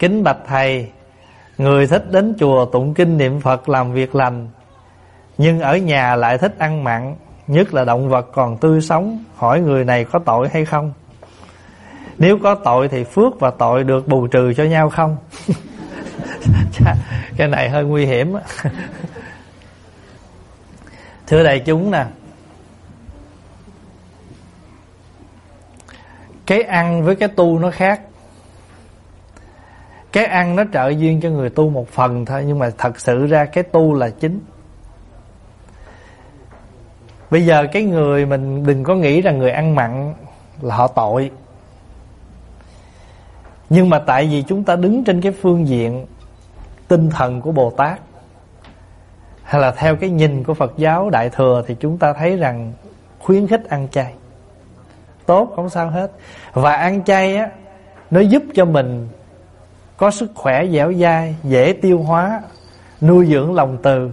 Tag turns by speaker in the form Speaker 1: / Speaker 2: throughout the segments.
Speaker 1: Kính bạch thầy, người thích đến chùa tụng kinh niệm Phật làm việc lành, nhưng ở nhà lại thích ăn mặn, nhất là động vật còn tươi sống, hỏi người này có tội hay không? Nếu có tội thì phước và tội được bù trừ cho nhau không? Cái này hơi nguy hiểm. Thưa đại chúng nè, cái ăn với cái tu nó khác. Cái ăn nó trợ duyên cho người tu một phần thôi, nhưng mà thật sự ra cái tu là chính. Bây giờ cái người mình đừng có nghĩ rằng người ăn mặn là họ tội. Nhưng mà tại vì chúng ta đứng trên cái phương diện tinh thần của Bồ Tát, hay là theo cái nhìn của Phật giáo Đại Thừa, thì chúng ta thấy rằng khuyến khích ăn chay tốt, không sao hết. Và ăn chay á, nó giúp cho mình có sức khỏe dẻo dai, dễ tiêu hóa, nuôi dưỡng lòng từ.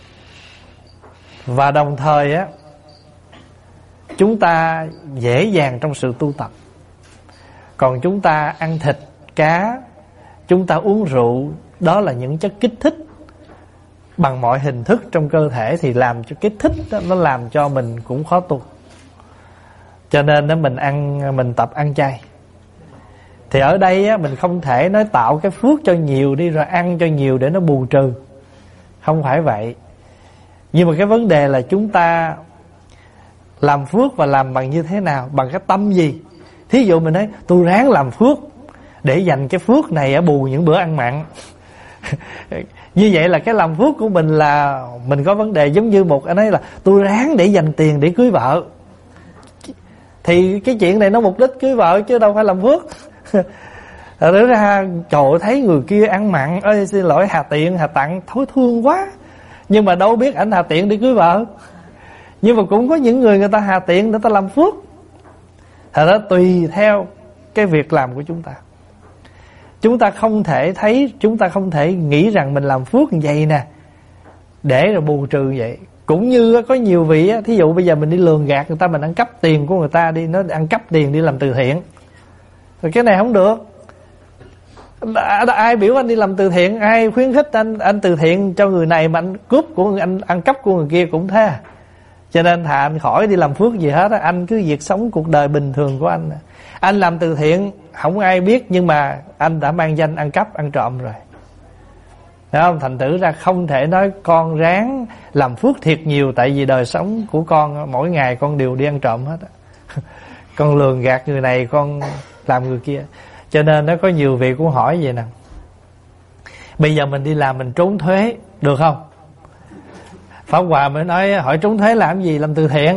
Speaker 1: Và đồng thời á, chúng ta dễ dàng trong sự tu tập. Còn chúng ta ăn thịt, cá, chúng ta uống rượu, đó là những chất kích thích bằng mọi hình thức trong cơ thể, thì làm cho kích thích đó, nó làm cho mình cũng khó tu. Cho nên đó, mình tập ăn chay. Thì ở đây á, mình không thể nói tạo cái phước cho nhiều đi rồi ăn cho nhiều để nó bù trừ. Không phải vậy. Nhưng mà cái vấn đề là chúng ta làm phước và làm bằng như thế nào, bằng cái tâm gì. Thí dụ mình nói tôi ráng làm phước để dành cái phước này ở bù những bữa ăn mặn. Như vậy là cái làm phước của mình là mình có vấn đề. Giống như một anh ấy là tôi ráng để dành tiền để cưới vợ, thì cái chuyện này nó mục đích cưới vợ chứ đâu phải làm phước. Rồi ra trời ơi, thấy người kia ăn mặn, ơi xin lỗi hà tiện hà tặng, thối thương quá. Nhưng mà đâu biết ảnh hà tiện để cưới vợ. Nhưng mà cũng có những người ta hà tiện để ta làm phước. Thật ra tùy theo cái việc làm của chúng ta. Chúng ta không thể nghĩ rằng mình làm phước như vậy nè để rồi bù trừ vậy. Cũng như có nhiều vị á, thí dụ bây giờ mình đi lường gạt người ta, mình ăn cắp tiền của người ta đi, nó ăn cắp tiền đi làm từ thiện. Rồi cái này không được. Ai biểu anh đi làm từ thiện, ai khuyến khích anh từ thiện cho người này mà anh cướp của anh ăn cắp của người kia cũng thế. Cho nên thà anh khỏi đi làm phước gì hết á, anh cứ việc sống cuộc đời bình thường của anh. Anh làm từ thiện không ai biết, nhưng mà anh đã mang danh ăn cắp, ăn trộm rồi. Thấy không? Thành thử ra không thể nói con ráng làm phước thiệt nhiều, tại vì đời sống của con mỗi ngày con đều đi ăn trộm hết. Con lường gạt người này, con làm người kia. Cho nên nó có nhiều vị cũng hỏi vậy nè: bây giờ mình đi làm mình trốn thuế được không? Pháp Hòa mới nói hỏi trốn thuế làm gì, làm từ thiện.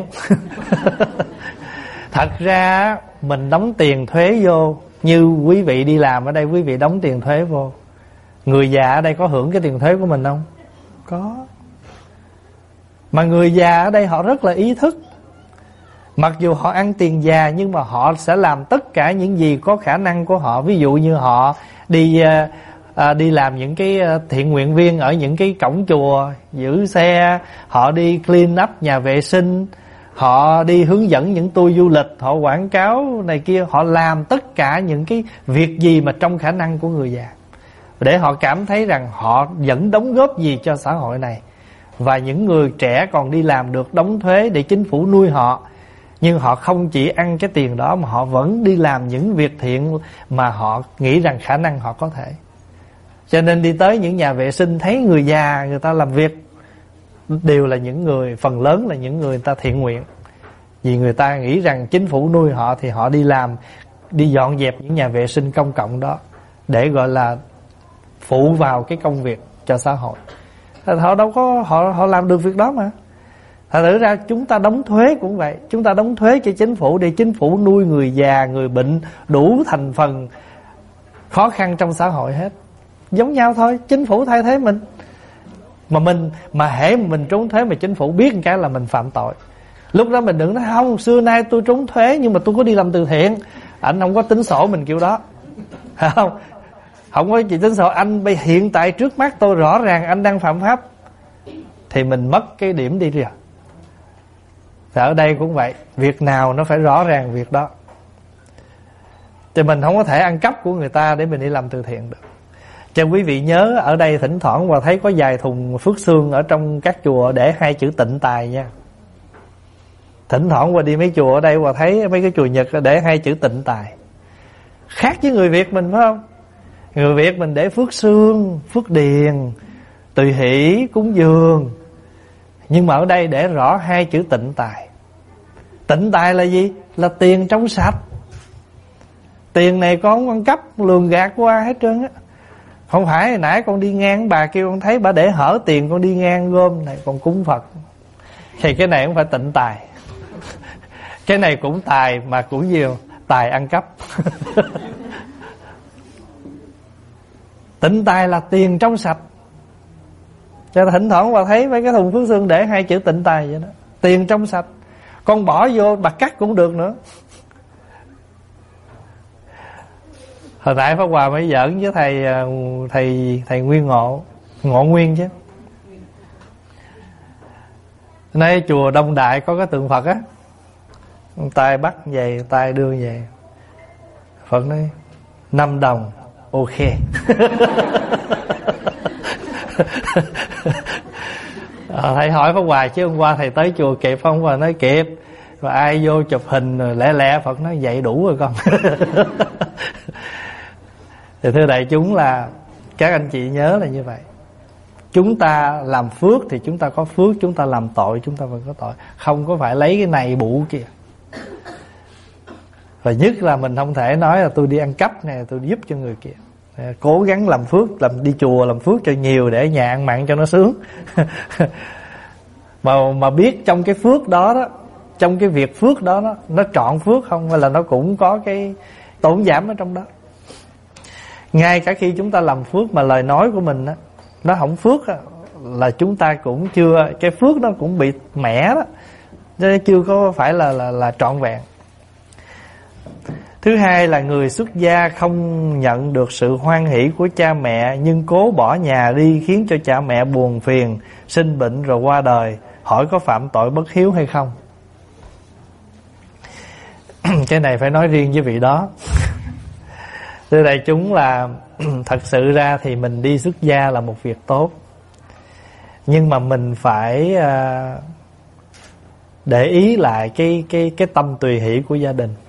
Speaker 1: Thật ra mình đóng tiền thuế vô, như quý vị đi làm ở đây quý vị đóng tiền thuế vô. Người già ở đây có hưởng cái tiền thuế của mình không? Có. Mà người già ở đây họ rất là ý thức. Mặc dù họ ăn tiền già, nhưng mà họ sẽ làm tất cả những gì có khả năng của họ. Ví dụ như họ đi làm những cái thiện nguyện viên ở những cái cổng chùa, giữ xe, họ đi clean up nhà vệ sinh, họ đi hướng dẫn những tour du lịch, họ quảng cáo này kia. Họ làm tất cả những cái việc gì mà trong khả năng của người già, để họ cảm thấy rằng họ vẫn đóng góp gì cho xã hội này. Và những người trẻ còn đi làm được đóng thuế để chính phủ nuôi họ. Nhưng họ không chỉ ăn cái tiền đó, mà họ vẫn đi làm những việc thiện mà họ nghĩ rằng khả năng họ có thể. Cho nên đi tới những nhà vệ sinh thấy người già người ta làm việc, đều là những người, phần lớn là những người ta thiện nguyện. Vì người ta nghĩ rằng chính phủ nuôi họ, thì họ đi làm, đi dọn dẹp những nhà vệ sinh công cộng đó, để gọi là phụ vào cái công việc cho xã hội. Họ đâu có, họ làm được việc đó mà. Thật sự ra chúng ta đóng thuế cũng vậy. Chúng ta đóng thuế cho chính phủ để chính phủ nuôi người già, người bệnh, đủ thành phần khó khăn trong xã hội hết. Giống nhau thôi, chính phủ thay thế mình. Mà hễ mình trốn thuế mà chính phủ biết một cái là mình phạm tội. Lúc đó mình đừng nói không, xưa nay tôi trốn thuế nhưng mà tôi có đi làm từ thiện. Anh không có tính sổ mình kiểu đó. Không? Không có gì tính sổ. Anh hiện tại trước mắt tôi rõ ràng anh đang phạm pháp, thì mình mất cái điểm đi rồi. Thì ở đây cũng vậy, việc nào nó phải rõ ràng việc đó. Thì mình không có thể ăn cắp của người ta để mình đi làm từ thiện được. Cho quý vị nhớ, ở đây thỉnh thoảng Hòa thấy có vài thùng phước xương ở trong các chùa để 2 chữ tịnh tài nha. Thỉnh thoảng Hòa đi mấy chùa ở đây Hòa thấy mấy cái chùa Nhật để 2 chữ tịnh tài. Khác với người Việt mình phải không? Người Việt mình để phước xương, phước điền, tùy hỷ, cúng dường. Nhưng mà ở đây để rõ 2 chữ tịnh tài. Tịnh tài là gì? Là tiền trong sạch. Tiền này con không ăn cắp lường gạt qua hết trơn á. Không phải hồi nãy con đi ngang bà kêu con thấy bà để hở tiền, con đi ngang gom này còn cúng Phật. Thì cái này không phải tịnh tài. Cái này cũng tài mà cũng nhiều, tài ăn cắp. Tịnh tài là tiền trong sạch. Cho nên thỉnh thoảng Hòa thấy mấy cái thùng phước xương để 2 chữ tịnh tài vậy đó. Tiền trong sạch. Con bỏ vô bà cắt cũng được nữa. Hồi nãy Pháp Hòa mới giỡn với thầy Nguyên Ngộ Nguyên chứ. Nay chùa Đông Đại có cái tượng Phật á, tay bắt về, tay đưa về. Phật nói 5 đồng, ok. Thầy hỏi Pháp Hòa chứ hôm qua thầy tới chùa kịp không? Và nói kịp. Rồi ai vô chụp hình rồi lẹ lẹ, Phật nói vậy đủ rồi con. Thì thưa đại chúng là các anh chị nhớ là như vậy. Chúng ta làm phước thì chúng ta có phước, chúng ta làm tội chúng ta vẫn có tội. Không có phải lấy cái này bù kìa. Và nhất là mình không thể nói là tôi đi ăn cắp này, tôi giúp cho người kia. Cố gắng làm phước, đi chùa làm phước cho nhiều để nhà ăn mặn cho nó sướng. Mà biết trong cái phước đó đó, trong cái việc phước đó nó trọn phước không, hay là nó cũng có cái tổn giảm ở trong đó. Ngay cả khi chúng ta làm phước mà lời nói của mình á, nó không phước á, là chúng ta cũng chưa, cái phước nó cũng bị mẻ đó, chứ chưa có phải là trọn vẹn. Thứ hai là người xuất gia không nhận được sự hoan hỷ của cha mẹ, nhưng cố bỏ nhà đi khiến cho cha mẹ buồn phiền, sinh bệnh rồi qua đời. Hỏi có phạm tội bất hiếu hay không? Cái này phải nói riêng với vị đó. Thưa đại chúng là thật sự ra thì mình đi xuất gia là một việc tốt, nhưng mà mình phải để ý lại cái tâm tùy hỷ của gia đình.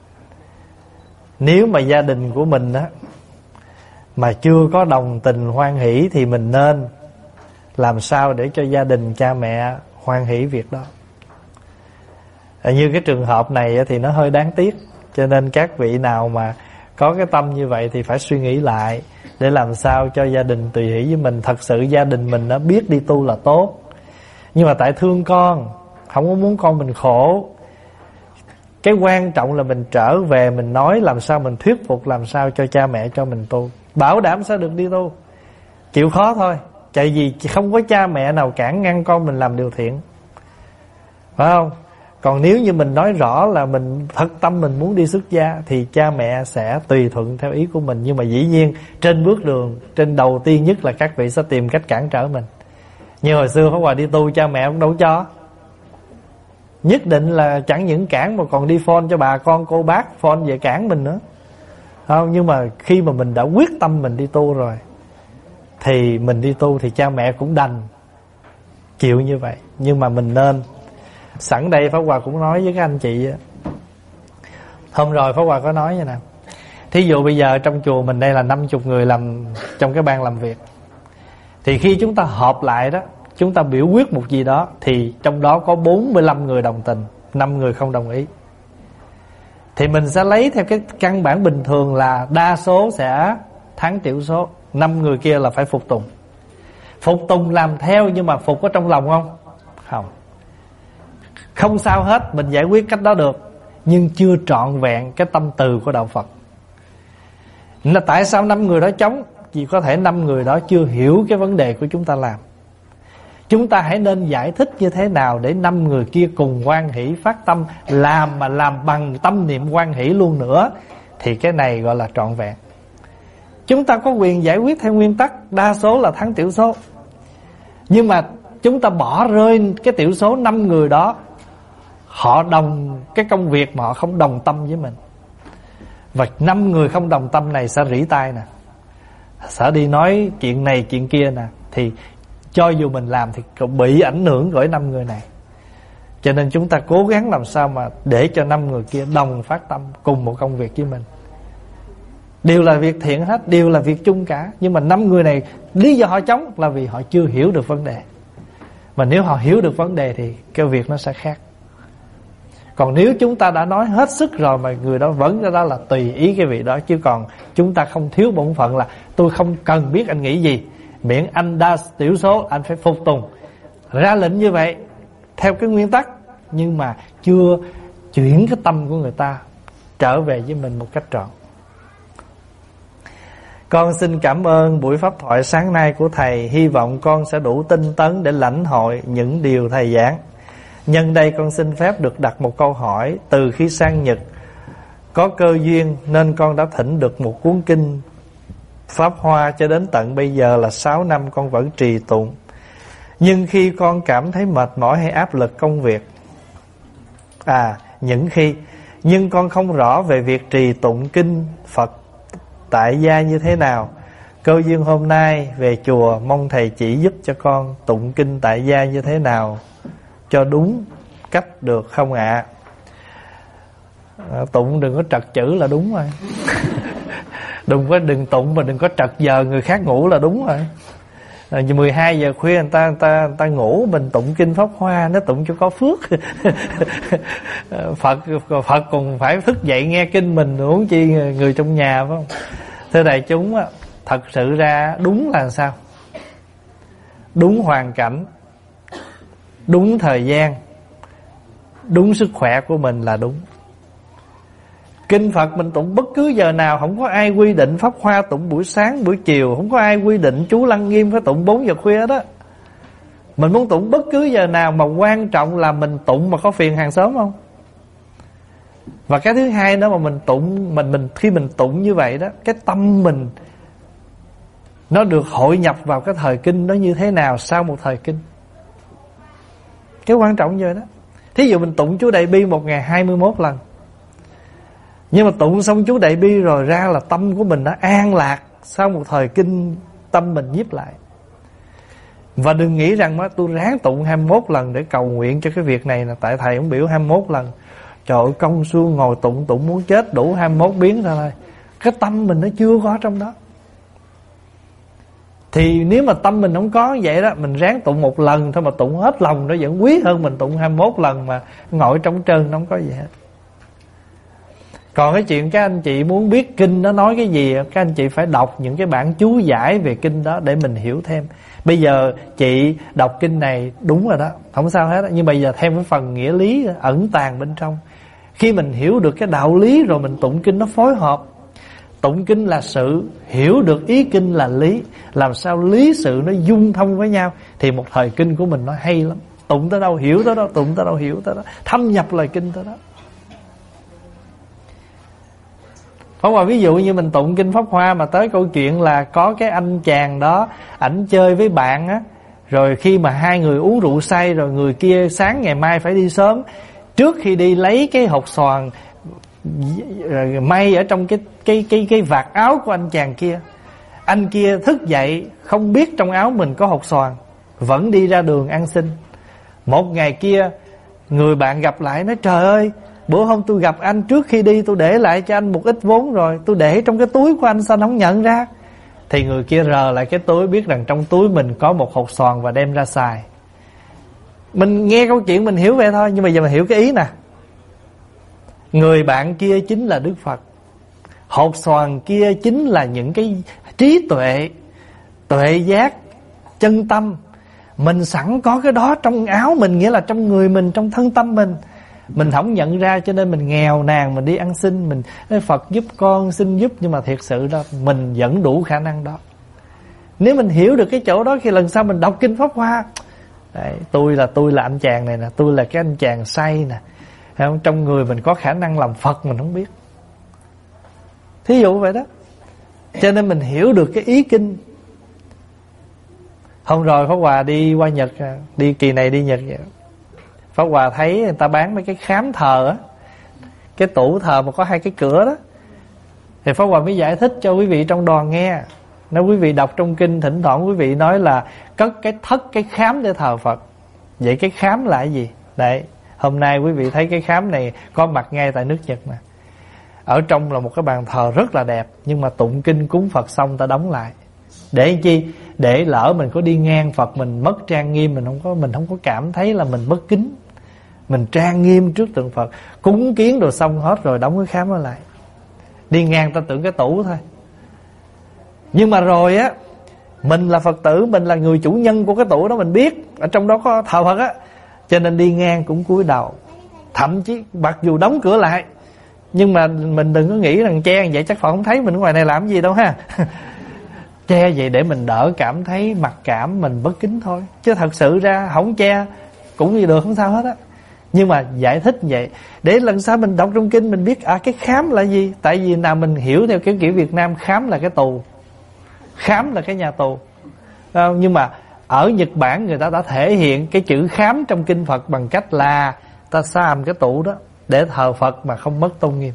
Speaker 1: Nếu mà gia đình của mình á mà chưa có đồng tình hoan hỷ thì mình nên làm sao để cho gia đình cha mẹ hoan hỷ việc đó. Như cái trường hợp này thì nó hơi đáng tiếc, cho nên các vị nào mà có cái tâm như vậy thì phải suy nghĩ lại để làm sao cho gia đình tùy hỷ với mình. Thật sự gia đình mình đã biết đi tu là tốt, nhưng mà tại thương con, không có muốn con mình khổ. Cái quan trọng là mình trở về, mình nói làm sao, mình thuyết phục làm sao cho cha mẹ cho mình tu. Bảo đảm sẽ được đi tu, chịu khó thôi. Tại vì không có cha mẹ nào cản ngăn con mình làm điều thiện, phải không? Còn nếu như mình nói rõ là mình thật tâm mình muốn đi xuất gia thì cha mẹ sẽ tùy thuận theo ý của mình. Nhưng mà dĩ nhiên trên bước đường, trên đầu tiên nhất là các vị sẽ tìm cách cản trở mình. Như hồi xưa Pháp Hòa đi tu, cha mẹ cũng đâu cho. Nhất định là chẳng những cản mà còn đi phone cho bà con cô bác phone về cản mình nữa, không? Nhưng mà khi mà mình đã quyết tâm mình đi tu rồi thì mình đi tu thì cha mẹ cũng đành chịu như vậy. Nhưng mà mình nên, sẵn đây Pháp Hòa cũng nói với các anh chị, hôm rồi Pháp Hòa có nói như nè, thí dụ bây giờ trong chùa mình đây là 50 người làm trong cái ban làm việc, thì khi chúng ta họp lại đó, chúng ta biểu quyết một gì đó thì trong đó có 45 người đồng tình, 5 người không đồng ý. Thì mình sẽ lấy theo cái căn bản bình thường là đa số sẽ thắng thiểu số, 5 người kia là phải phục tùng. Phục tùng làm theo, nhưng mà phục ở trong lòng không? Không. Không sao hết, mình giải quyết cách đó được, nhưng chưa trọn vẹn cái tâm từ của đạo Phật. Là tại sao 5 người đó chống? Vì có thể 5 người đó chưa hiểu cái vấn đề của chúng ta làm. Chúng ta hãy nên giải thích như thế nào để 5 người kia cùng hoan hỷ phát tâm làm, mà làm bằng tâm niệm hoan hỷ luôn nữa, thì cái này gọi là trọn vẹn. Chúng ta có quyền giải quyết theo nguyên tắc đa số là thắng thiểu số, nhưng mà chúng ta bỏ rơi cái thiểu số 5 người đó, họ đồng cái công việc mà họ không đồng tâm với mình. Và 5 người không đồng tâm này sẽ rỉ tai nè. sợ đi nói chuyện này chuyện kia nè, thì cho dù mình làm thì bị ảnh hưởng bởi 5 người này. Cho nên chúng ta cố gắng làm sao mà để cho 5 người kia đồng phát tâm cùng một công việc với mình. Đều là việc thiện hết, đều là việc chung cả. Nhưng mà 5 người này lý do họ chống là vì họ chưa hiểu được vấn đề. Mà nếu họ hiểu được vấn đề thì cái việc nó sẽ khác. Còn nếu chúng ta đã nói hết sức rồi mà người đó vẫn ra đó là tùy ý cái vị đó. Chứ còn chúng ta không thiếu bổn phận là tôi không cần biết anh nghĩ gì, miễn anh đa tiểu số anh phải phục tùng. Ra lệnh như vậy theo cái nguyên tắc, nhưng mà chưa chuyển cái tâm của người ta trở về với mình một cách trọn. Con xin cảm ơn buổi pháp thoại sáng nay của Thầy. Hy vọng con sẽ đủ tinh tấn để lãnh hội những điều Thầy giảng. Nhân đây con xin phép được đặt một câu hỏi. Từ khi sang Nhật có cơ duyên nên con đã thỉnh được một cuốn kinh Pháp Hoa, cho đến tận bây giờ là 6 năm con vẫn trì tụng. Nhưng khi con cảm thấy mệt mỏi hay áp lực công việc, nhưng con không rõ về việc trì tụng kinh Phật tại gia như thế nào. Cơ duyên hôm nay về chùa, mong Thầy chỉ giúp cho con tụng kinh tại gia như thế nào cho đúng cách được không ạ? Tụng đừng có trật chữ là đúng rồi. Đừng tụng mà đừng có trật giờ người khác ngủ là đúng rồi. 12 giờ khuya người ta ngủ, mình tụng kinh Pháp Hoa, nó tụng cho có phước. Phật còn phải thức dậy nghe kinh mình, huống chi người trong nhà, phải không? Thưa đại chúng, thật sự ra đúng là sao? Đúng hoàn cảnh, đúng thời gian, đúng sức khỏe của mình là đúng. Kinh Phật mình tụng bất cứ giờ nào, không có ai quy định Pháp Hoa tụng buổi sáng, buổi chiều, không có ai quy định chú Lăng Nghiêm phải tụng 4 giờ khuya đó. Mình muốn tụng bất cứ giờ nào, mà quan trọng là mình tụng mà có phiền hàng xóm không. Và cái thứ hai đó, mà mình tụng, mình khi mình tụng như vậy đó, cái tâm mình nó được hội nhập vào cái thời kinh đó như thế nào sau một thời kinh. Cái quan trọng như vậy đó. Thí dụ mình tụng chú Đại Bi một ngày 21 lần, nhưng mà tụng xong chú Đại Bi rồi ra là tâm của mình đã an lạc. Sau một thời kinh tâm mình nhiếp lại. Và đừng nghĩ rằng tôi ráng tụng 21 lần để cầu nguyện cho cái việc này, là tại Thầy cũng biểu 21 lần. Trời ơi, công xuông ngồi tụng muốn chết, đủ 21 biến ra thôi. Cái tâm mình nó chưa có trong đó. Thì nếu mà tâm mình không có vậy đó, mình ráng tụng 1 lần thôi mà tụng hết lòng, nó vẫn quý hơn mình tụng 21 lần mà ngồi trong trơn nó không có gì hết. Còn cái chuyện các anh chị muốn biết kinh nó nói cái gì, các anh chị phải đọc những cái bản chú giải về kinh đó để mình hiểu thêm. Bây giờ chị đọc kinh này đúng rồi đó, không sao hết đó. Nhưng bây giờ thêm cái phần nghĩa lý ẩn tàng bên trong. Khi mình hiểu được cái đạo lý rồi mình tụng kinh nó phối hợp. Tụng kinh là sự, hiểu được ý kinh là lý. Làm sao lý sự nó dung thông với nhau thì một thời kinh của mình nó hay lắm. Tụng tới đâu hiểu tới đó, tụng tới đâu hiểu tới đó, thâm nhập lời kinh tới đó. Không, mà ví dụ như mình tụng kinh Pháp Hoa mà tới câu chuyện là có cái anh chàng đó, ảnh chơi với bạn á, rồi khi mà hai người uống rượu say, rồi người kia sáng ngày mai phải đi sớm, trước khi đi lấy cái hột xoàn may ở trong cái vạt áo của anh chàng kia. Anh kia thức dậy không biết trong áo mình có hột xoàn, vẫn đi ra đường ăn xin. Một ngày kia người bạn gặp lại nói: trời ơi, bữa hôm tôi gặp anh, trước khi đi tôi để lại cho anh một ít vốn rồi, tôi để trong cái túi của anh, sao anh không nhận ra? Thì người kia rờ lại cái túi, biết rằng trong túi mình có một hột xoàn và đem ra xài. Mình nghe câu chuyện mình hiểu vậy thôi, nhưng mà giờ mình hiểu cái ý nè. Người bạn kia chính là Đức Phật, hột xoàn kia chính là những cái trí tuệ, tuệ giác, chân tâm. Mình sẵn có cái đó trong áo mình, nghĩa là trong người mình, trong thân tâm mình. Mình không nhận ra cho nên mình nghèo nàn, mình đi ăn xin, mình nói Phật giúp con, xin giúp. Nhưng mà thiệt sự đó, mình vẫn đủ khả năng đó. Nếu mình hiểu được cái chỗ đó, khi lần sau mình đọc kinh Pháp Hoa, đấy, tôi là anh chàng này nè, tôi là cái anh chàng say nè, không? Trong người mình có khả năng làm Phật mình không biết. Thí dụ vậy đó. Cho nên mình hiểu được cái ý kinh. Hôm rồi Pháp Hòa đi qua Nhật, đi kỳ này đi Nhật vậy. Pháp Hòa thấy người ta bán mấy cái khám thờ á, cái tủ thờ mà có 2 cái cửa đó. Thì Pháp Hòa mới giải thích cho quý vị trong đoàn nghe. Nếu quý vị đọc trong kinh, thỉnh thoảng quý vị nói là cất cái thất, cái khám để thờ Phật. Vậy cái khám là cái gì? Đấy, hôm nay quý vị thấy cái khám này có mặt ngay tại nước Nhật nè. Ở trong là một cái bàn thờ rất là đẹp, nhưng mà tụng kinh cúng Phật xong ta đóng lại. Để chi? Để lỡ mình có đi ngang Phật, mình mất trang nghiêm, mình không có cảm thấy là mình bất kính. Mình trang nghiêm trước tượng Phật, cúng kiến rồi xong hết rồi đóng cái khám đó lại. Đi ngang ta tưởng cái tủ thôi. Nhưng mà rồi á, mình là Phật tử, mình là người chủ nhân của cái tủ đó, mình biết ở trong đó có thờ Phật á, cho nên đi ngang cũng cúi đầu. Thậm chí mặc dù đóng cửa lại, nhưng mà mình đừng có nghĩ rằng che vậy chắc Phật không thấy mình ngoài này làm gì đâu ha. Che vậy để mình đỡ cảm thấy mặc cảm mình bất kính thôi, chứ thật sự ra không che cũng gì được, không sao hết á. Nhưng mà giải thích vậy để lần sau mình đọc trong kinh mình biết cái khám là gì. Tại vì nào mình hiểu theo cái kiểu Việt Nam, khám là cái tù, khám là cái nhà tù. Nhưng mà ở Nhật Bản người ta đã thể hiện cái chữ khám trong kinh Phật bằng cách là ta xàm cái tủ đó để thờ Phật mà không mất tôn nghiêm.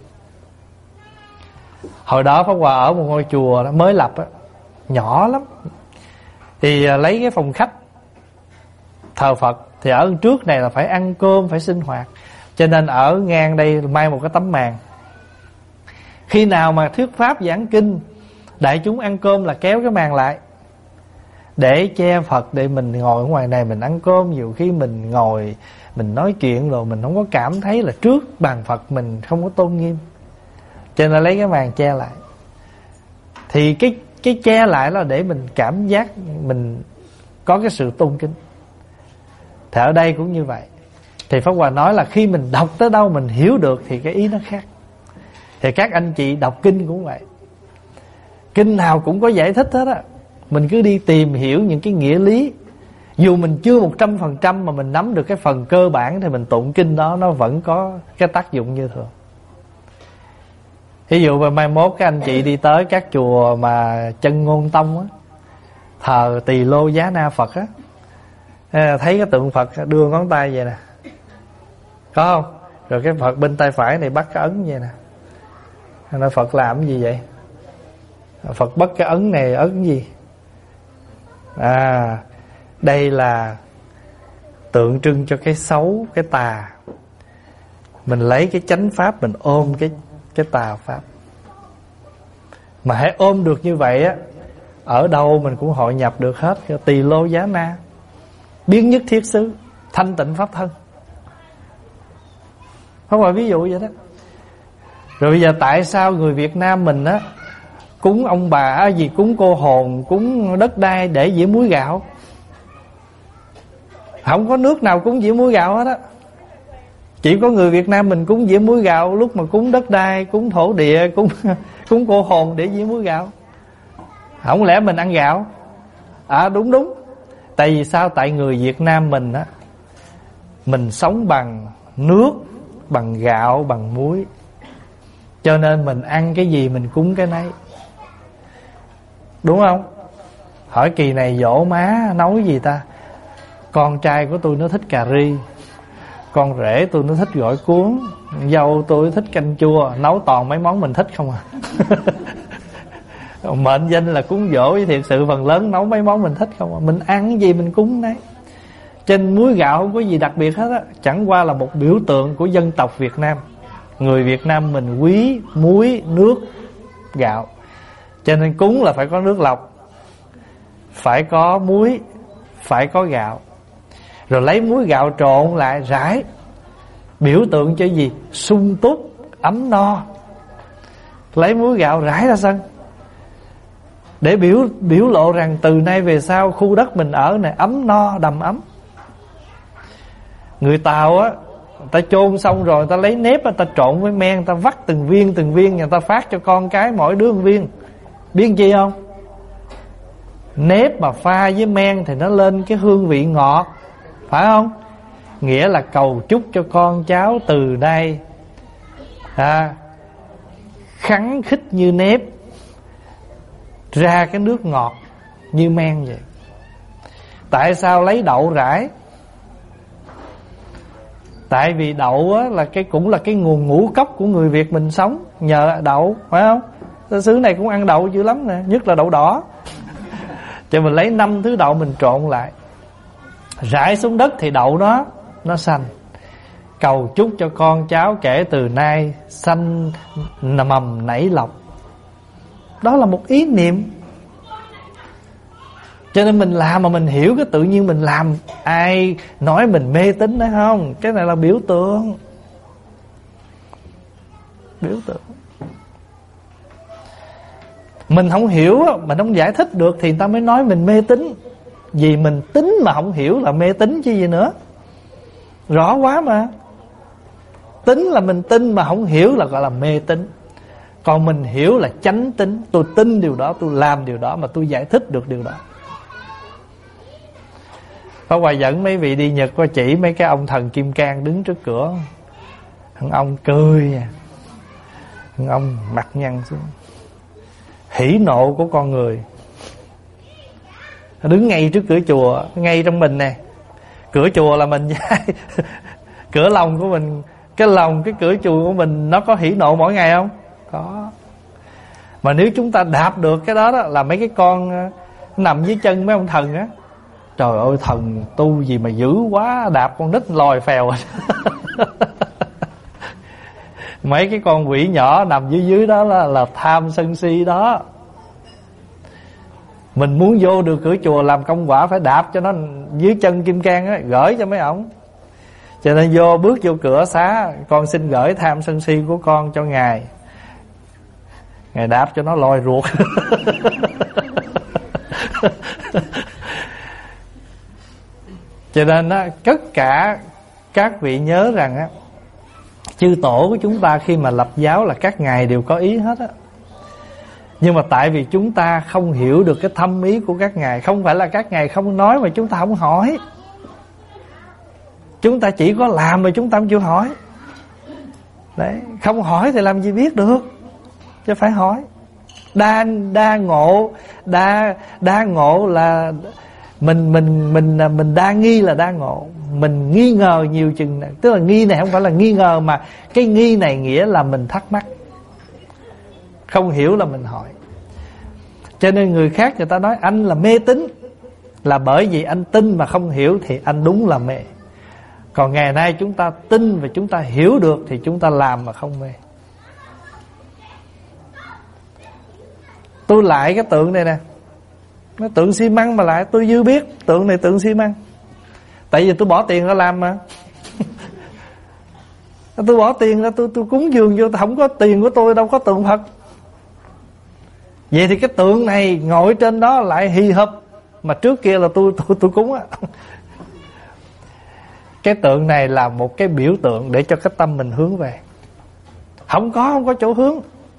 Speaker 1: Hồi đó Pháp Hòa ở một ngôi chùa đó, mới lập đó, nhỏ lắm, thì lấy cái phòng khách thờ Phật. Thì ở trước này là phải ăn cơm, phải sinh hoạt, cho nên ở ngang đây may một cái tấm màn. Khi nào mà thuyết pháp giảng kinh, đại chúng ăn cơm là kéo cái màn lại để che Phật, để mình ngồi ở ngoài này mình ăn cơm. Nhiều khi mình ngồi mình nói chuyện rồi mình không có cảm thấy là trước bàn Phật mình không có tôn nghiêm, cho nên lấy cái màn che lại. Thì cái che lại là để mình cảm giác mình có cái sự tôn kính. Thì ở đây cũng như vậy. Thì Pháp Hòa nói là khi mình đọc tới đâu mình hiểu được thì cái ý nó khác. Thì các anh chị đọc kinh cũng vậy, kinh nào cũng có giải thích hết á. Mình cứ đi tìm hiểu những cái nghĩa lý. Dù mình chưa 100% mà mình nắm được cái phần cơ bản thì mình tụng kinh đó nó vẫn có cái tác dụng như thường. Ví dụ mà mai mốt các anh chị đi tới các chùa mà Chân Ngôn Tông á, thờ Tỳ Lô Giá Na Phật á, thấy cái tượng Phật đưa ngón tay vậy nè, có không? Rồi cái Phật bên tay phải này bắt cái ấn vậy nè. Nói Phật làm cái gì vậy? Phật bắt cái ấn này, ấn gì? Đây là tượng trưng cho cái xấu, cái tà. Mình lấy cái chánh pháp mình ôm cái tà pháp. Mà hãy ôm được như vậy á, ở đâu mình cũng hội nhập được hết. Tỳ Lô Giá Na, biến nhất thiết xứ, thanh tịnh pháp thân. Không phải ví dụ vậy đó. Rồi bây giờ tại sao người Việt Nam mình á cúng ông bà gì, cúng cô hồn, cúng đất đai để dĩa muối gạo? Không có nước nào cúng dĩa muối gạo hết á. Chỉ có người Việt Nam mình cúng dĩa muối gạo lúc mà cúng đất đai, cúng thổ địa, cúng cô hồn để dĩa muối gạo. Không lẽ mình ăn gạo? Đúng. Tại vì sao? Tại người Việt Nam mình á, mình sống bằng nước, bằng gạo, bằng muối, cho nên mình ăn cái gì mình cúng cái nấy. Đúng không? Hỏi kỳ này dỗ má nấu gì ta? Con trai của tôi nó thích cà ri, con rể tôi nó thích gỏi cuốn, dâu tôi thích canh chua. Nấu toàn mấy món mình thích không à. Mệnh danh là cúng dỗ, với thiệt sự phần lớn nấu mấy món mình thích không à. Mình ăn cái gì mình cúng đấy. Trên muối gạo không có gì đặc biệt hết á, chẳng qua là một biểu tượng của dân tộc Việt Nam. Người Việt Nam mình quý muối, nước, gạo, cho nên cúng là phải có nước lọc, phải có muối, phải có gạo. Rồi lấy muối gạo trộn lại rải, biểu tượng cho gì? Sung túc, ấm no. Lấy muối gạo rải ra sân để biểu lộ rằng từ nay về sau khu đất mình ở này ấm no, đầm ấm. Người Tàu á, người ta chôn xong rồi người ta lấy nếp, người ta trộn với men, người ta vắt từng viên, người ta phát cho con cái mỗi đứa một viên. Biết chi không? Nếp mà pha với men thì nó lên cái hương vị ngọt, phải không? Nghĩa là cầu chúc cho con cháu từ nay khắng khích như nếp, ra cái nước ngọt như men vậy. Tại sao lấy đậu rải? Tại vì đậu á, là cũng là cái nguồn ngũ cốc của người Việt mình sống nhờ đậu, phải không? Xứ này cũng ăn đậu dữ lắm nè, nhất là đậu đỏ. Cho mình lấy 5 thứ đậu mình trộn lại, rải xuống đất thì đậu đó nó xanh. Cầu chúc cho con cháu kể từ nay xanh mầm nảy lộc. Đó là một ý niệm. Cho nên mình làm mà mình hiểu cái tự nhiên mình làm. Ai nói mình mê tín đấy không? Cái này là biểu tượng. Biểu tượng. Mình không hiểu, mình không giải thích được thì người ta mới nói mình mê tín. Vì mình tính mà không hiểu là mê tín chứ gì nữa. Rõ quá mà. Tính là mình tin mà không hiểu là gọi là mê tín. Còn mình hiểu là chánh tín. Tôi tin điều đó, tôi làm điều đó, mà tôi giải thích được điều đó. Pháp Hòa dẫn mấy vị đi Nhật qua chỉ mấy cái ông thần kim cang đứng trước cửa. Thằng ông cười à. Thằng ông mặt nhăn xuống. Hỉ nộ của con người. Đứng ngay trước cửa chùa, ngay trong mình nè. Cửa chùa là mình. Cửa lòng của mình, cái lòng, cái cửa chùa của mình, nó có hỉ nộ mỗi ngày không? Có. Mà nếu chúng ta đạp được cái đó, là mấy cái con nằm dưới chân mấy ông thần á. Trời ơi, thần tu gì mà dữ quá, đạp con nít lòi phèo. Mấy cái con quỷ nhỏ nằm dưới đó là tham sân si đó. Mình muốn vô được cửa chùa làm công quả phải đạp cho nó dưới chân kim cang á, gửi cho mấy ổng. Cho nên bước vô cửa xá, con xin gửi tham sân si của con cho ngài. Ngài đạp cho nó lòi ruột. Cho nên á, tất cả các vị nhớ rằng á, chư tổ của chúng ta khi mà lập giáo là các ngài đều có ý hết á. Nhưng mà tại vì chúng ta không hiểu được cái thâm ý của các ngài. Không phải là các ngài không nói mà chúng ta không hỏi. Chúng ta chỉ có làm mà chúng ta không chịu hỏi. Đấy, không hỏi thì làm gì biết được. Chứ phải hỏi. Đa ngộ là mình đa nghi là đa ngộ. Mình nghi ngờ nhiều chừng này. Tức là nghi này không phải là nghi ngờ, mà cái nghi này nghĩa là mình thắc mắc. Không hiểu là mình hỏi. Cho nên người khác người ta nói anh là mê tín, là bởi vì anh tin mà không hiểu thì anh đúng là mê. Còn ngày nay chúng ta tin và chúng ta hiểu được thì chúng ta làm mà không mê. Tôi lại cái tượng này nè, nó tượng xi măng mà lại tôi dư biết tượng này tượng xi măng. Tại vì tôi bỏ tiền ra làm mà. Tôi bỏ tiền ra tôi cúng dường vô, không có tiền của tôi đâu có tượng Phật. Vậy thì cái tượng này ngồi trên đó lại hì hập, mà trước kia là tôi cúng á. Cái tượng này là một cái biểu tượng để cho cái tâm mình hướng về. Không có chỗ hướng.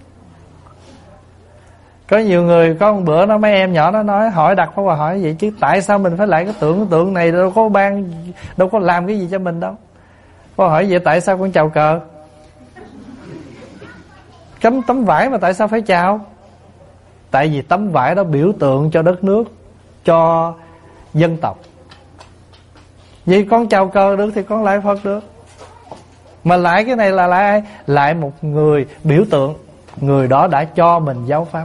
Speaker 1: Có nhiều người, có một bữa nó mấy em nhỏ nó nói, hỏi đặt Pháp Hòa hỏi vậy chứ tại sao mình phải lại cái tượng này, đâu có làm cái gì cho mình đâu. Pháp Hòa hỏi vậy tại sao con chào cờ? Tấm vải mà tại sao phải chào? Tại vì tấm vải đó biểu tượng cho đất nước, cho dân tộc. Vậy con chào cờ được thì con lại Phật được. Mà lại cái này là lại ai? Lại một người biểu tượng. Người đó đã cho mình giáo pháp.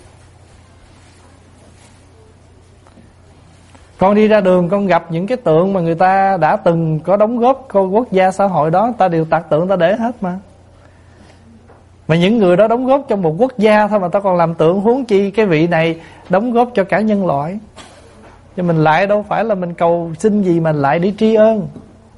Speaker 1: Con đi ra đường con gặp những cái tượng mà người ta đã từng có đóng góp quốc gia xã hội đó, ta đều tạc tượng ta để hết mà. Mà những người đó đóng góp cho một quốc gia thôi mà ta còn làm tượng, huống chi cái vị này đóng góp cho cả nhân loại. Cho mình lại đâu phải là mình cầu xin gì, mà lại để tri ân.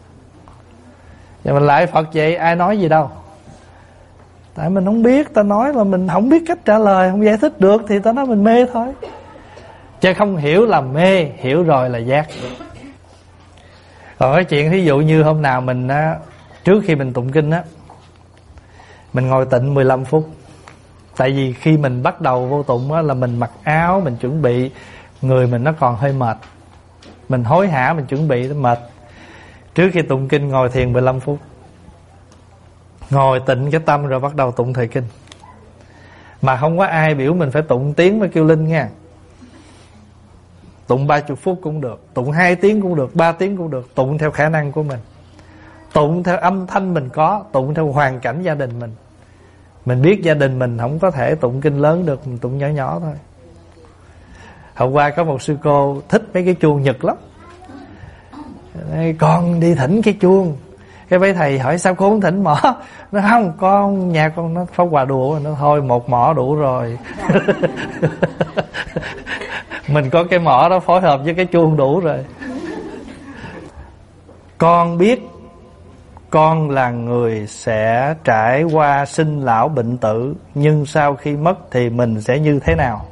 Speaker 1: Và mình lại Phật vậy ai nói gì đâu. Tại mình không biết, ta nói là mình không biết cách trả lời, không giải thích được thì ta nói mình mê thôi. Chứ không hiểu là mê, hiểu rồi là giác. Còn cái chuyện thí dụ như hôm nào mình trước khi mình tụng kinh á, mình ngồi tịnh 15 phút. Tại vì khi mình bắt đầu vô tụng á, là mình mặc áo, mình chuẩn bị, người mình nó còn hơi mệt, mình hối hả, mình chuẩn bị mệt. Trước khi tụng kinh ngồi thiền 15 phút, ngồi tịnh cái tâm rồi bắt đầu tụng thời kinh. Mà không có ai biểu mình phải tụng tiếng với kêu linh nha. Tụng 30 phút cũng được, tụng 2 tiếng cũng được, 3 tiếng cũng được. Tụng theo khả năng của mình, tụng theo âm thanh mình có, tụng theo hoàn cảnh gia đình mình. Mình biết gia đình mình không có thể tụng kinh lớn được, mình tụng nhỏ nhỏ thôi. Hôm qua có một sư cô thích mấy cái chuông Nhật lắm, con đi thỉnh cái chuông. Cái mấy thầy hỏi sao cô không thỉnh mỏ? Nó không, con nhà con nó Pháp Hòa đùa. Nó thôi một mỏ đủ rồi. Mình có cái mỏ đó phối hợp với cái chuông đủ rồi. Con biết con là người sẽ trải qua sinh lão bệnh tử, nhưng sau khi mất thì mình sẽ như thế nào?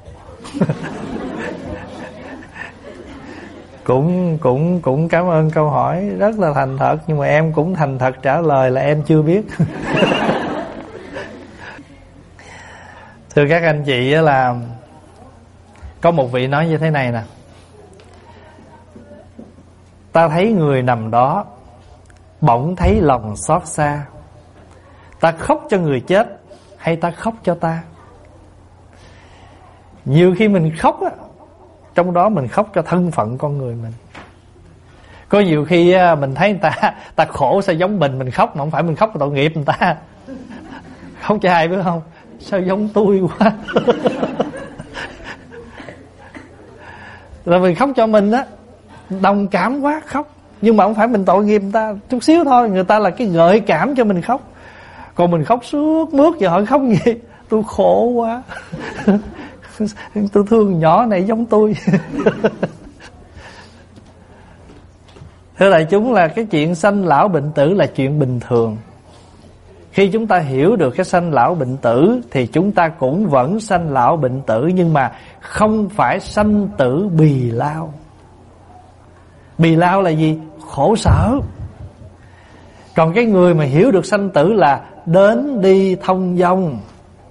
Speaker 1: Cũng cảm ơn câu hỏi rất là thành thật, nhưng mà em cũng thành thật trả lời là em chưa biết. Thưa các anh chị, là có một vị nói như thế này nè: ta thấy người nằm đó, bỗng thấy lòng xót xa. Ta khóc cho người chết hay ta khóc cho ta? Nhiều khi mình khóc á, trong đó mình khóc cho thân phận con người mình. Có nhiều khi mình thấy người ta khổ sao giống mình khóc, mà không phải mình khóc tội nghiệp người ta. Khóc cho ai biết không? Sao giống tôi quá. Là mình khóc cho mình á, đồng cảm quá khóc. Nhưng mà không phải mình tội nghiệp người ta, chút xíu thôi. Người ta là cái gợi cảm cho mình khóc. Còn mình khóc suốt mướt, giờ hỏi khóc gì? Tôi khổ quá. Tôi thương nhỏ này giống tôi. Thưa đại chúng, là cái chuyện sanh lão bệnh tử là chuyện bình thường. Khi chúng ta hiểu được cái sanh lão bệnh tử thì chúng ta cũng vẫn sanh lão bệnh tử, nhưng mà không phải sanh tử bì lao. Bì lao là gì? Khổ sở. Còn cái người mà hiểu được sanh tử là đến đi thông dong.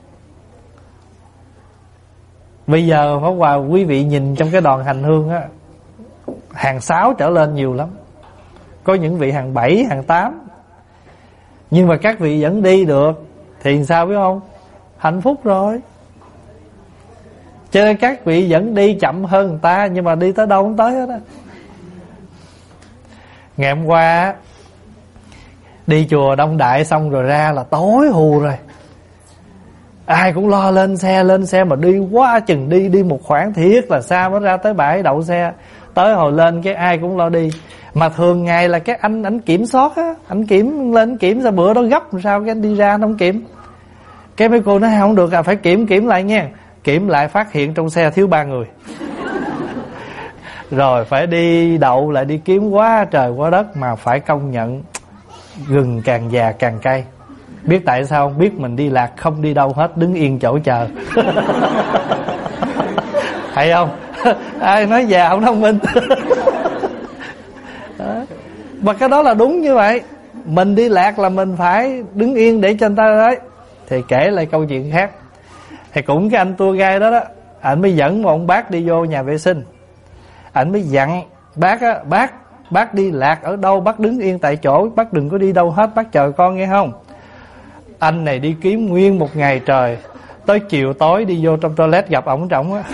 Speaker 1: Bây giờ Pháp Hòa quý vị nhìn trong cái đoàn hành hương á, hàng 6 trở lên nhiều lắm. Có những vị hàng 7, hàng 8. Nhưng mà các vị vẫn đi được thì sao biết không? Hạnh phúc rồi. Cho nên các vị vẫn đi chậm hơn người ta, nhưng mà đi tới đâu không tới hết á. Ngày hôm qua đi chùa Đông Đại xong rồi ra là tối hù rồi. Ai cũng lo lên xe mà đi quá chừng, đi một khoảng thiệt là xa mới ra tới bãi đậu xe. Tới hồi lên cái ai cũng lo đi. Mà thường ngày là cái anh kiểm soát á, anh kiểm lên kiểm sao bữa đó gấp làm sao cái anh đi ra anh không kiểm. Cái mấy cô nói không được à, phải kiểm lại nha. Kiểm lại phát hiện trong xe thiếu 3 người. Rồi phải đi đậu lại đi kiếm quá trời quá đất. Mà phải công nhận gừng càng già càng cay. Biết tại sao không? Biết mình đi lạc không đi đâu hết, đứng yên chỗ chờ. Thấy không? Ai nói già không thông minh. Mà cái đó là đúng như vậy. Mình đi lạc là mình phải đứng yên để cho người ta đấy. Thì kể lại câu chuyện khác. Thì cũng cái anh tour guide đó, ảnh mới dẫn một ông bác đi vô nhà vệ sinh. Ảnh mới dặn bác á: bác đi lạc ở đâu bác đứng yên tại chỗ, bác đừng có đi đâu hết, bác chờ con nghe không. Anh này đi kiếm nguyên một ngày trời, tới chiều tối đi vô trong toilet gặp ổng trỏng á.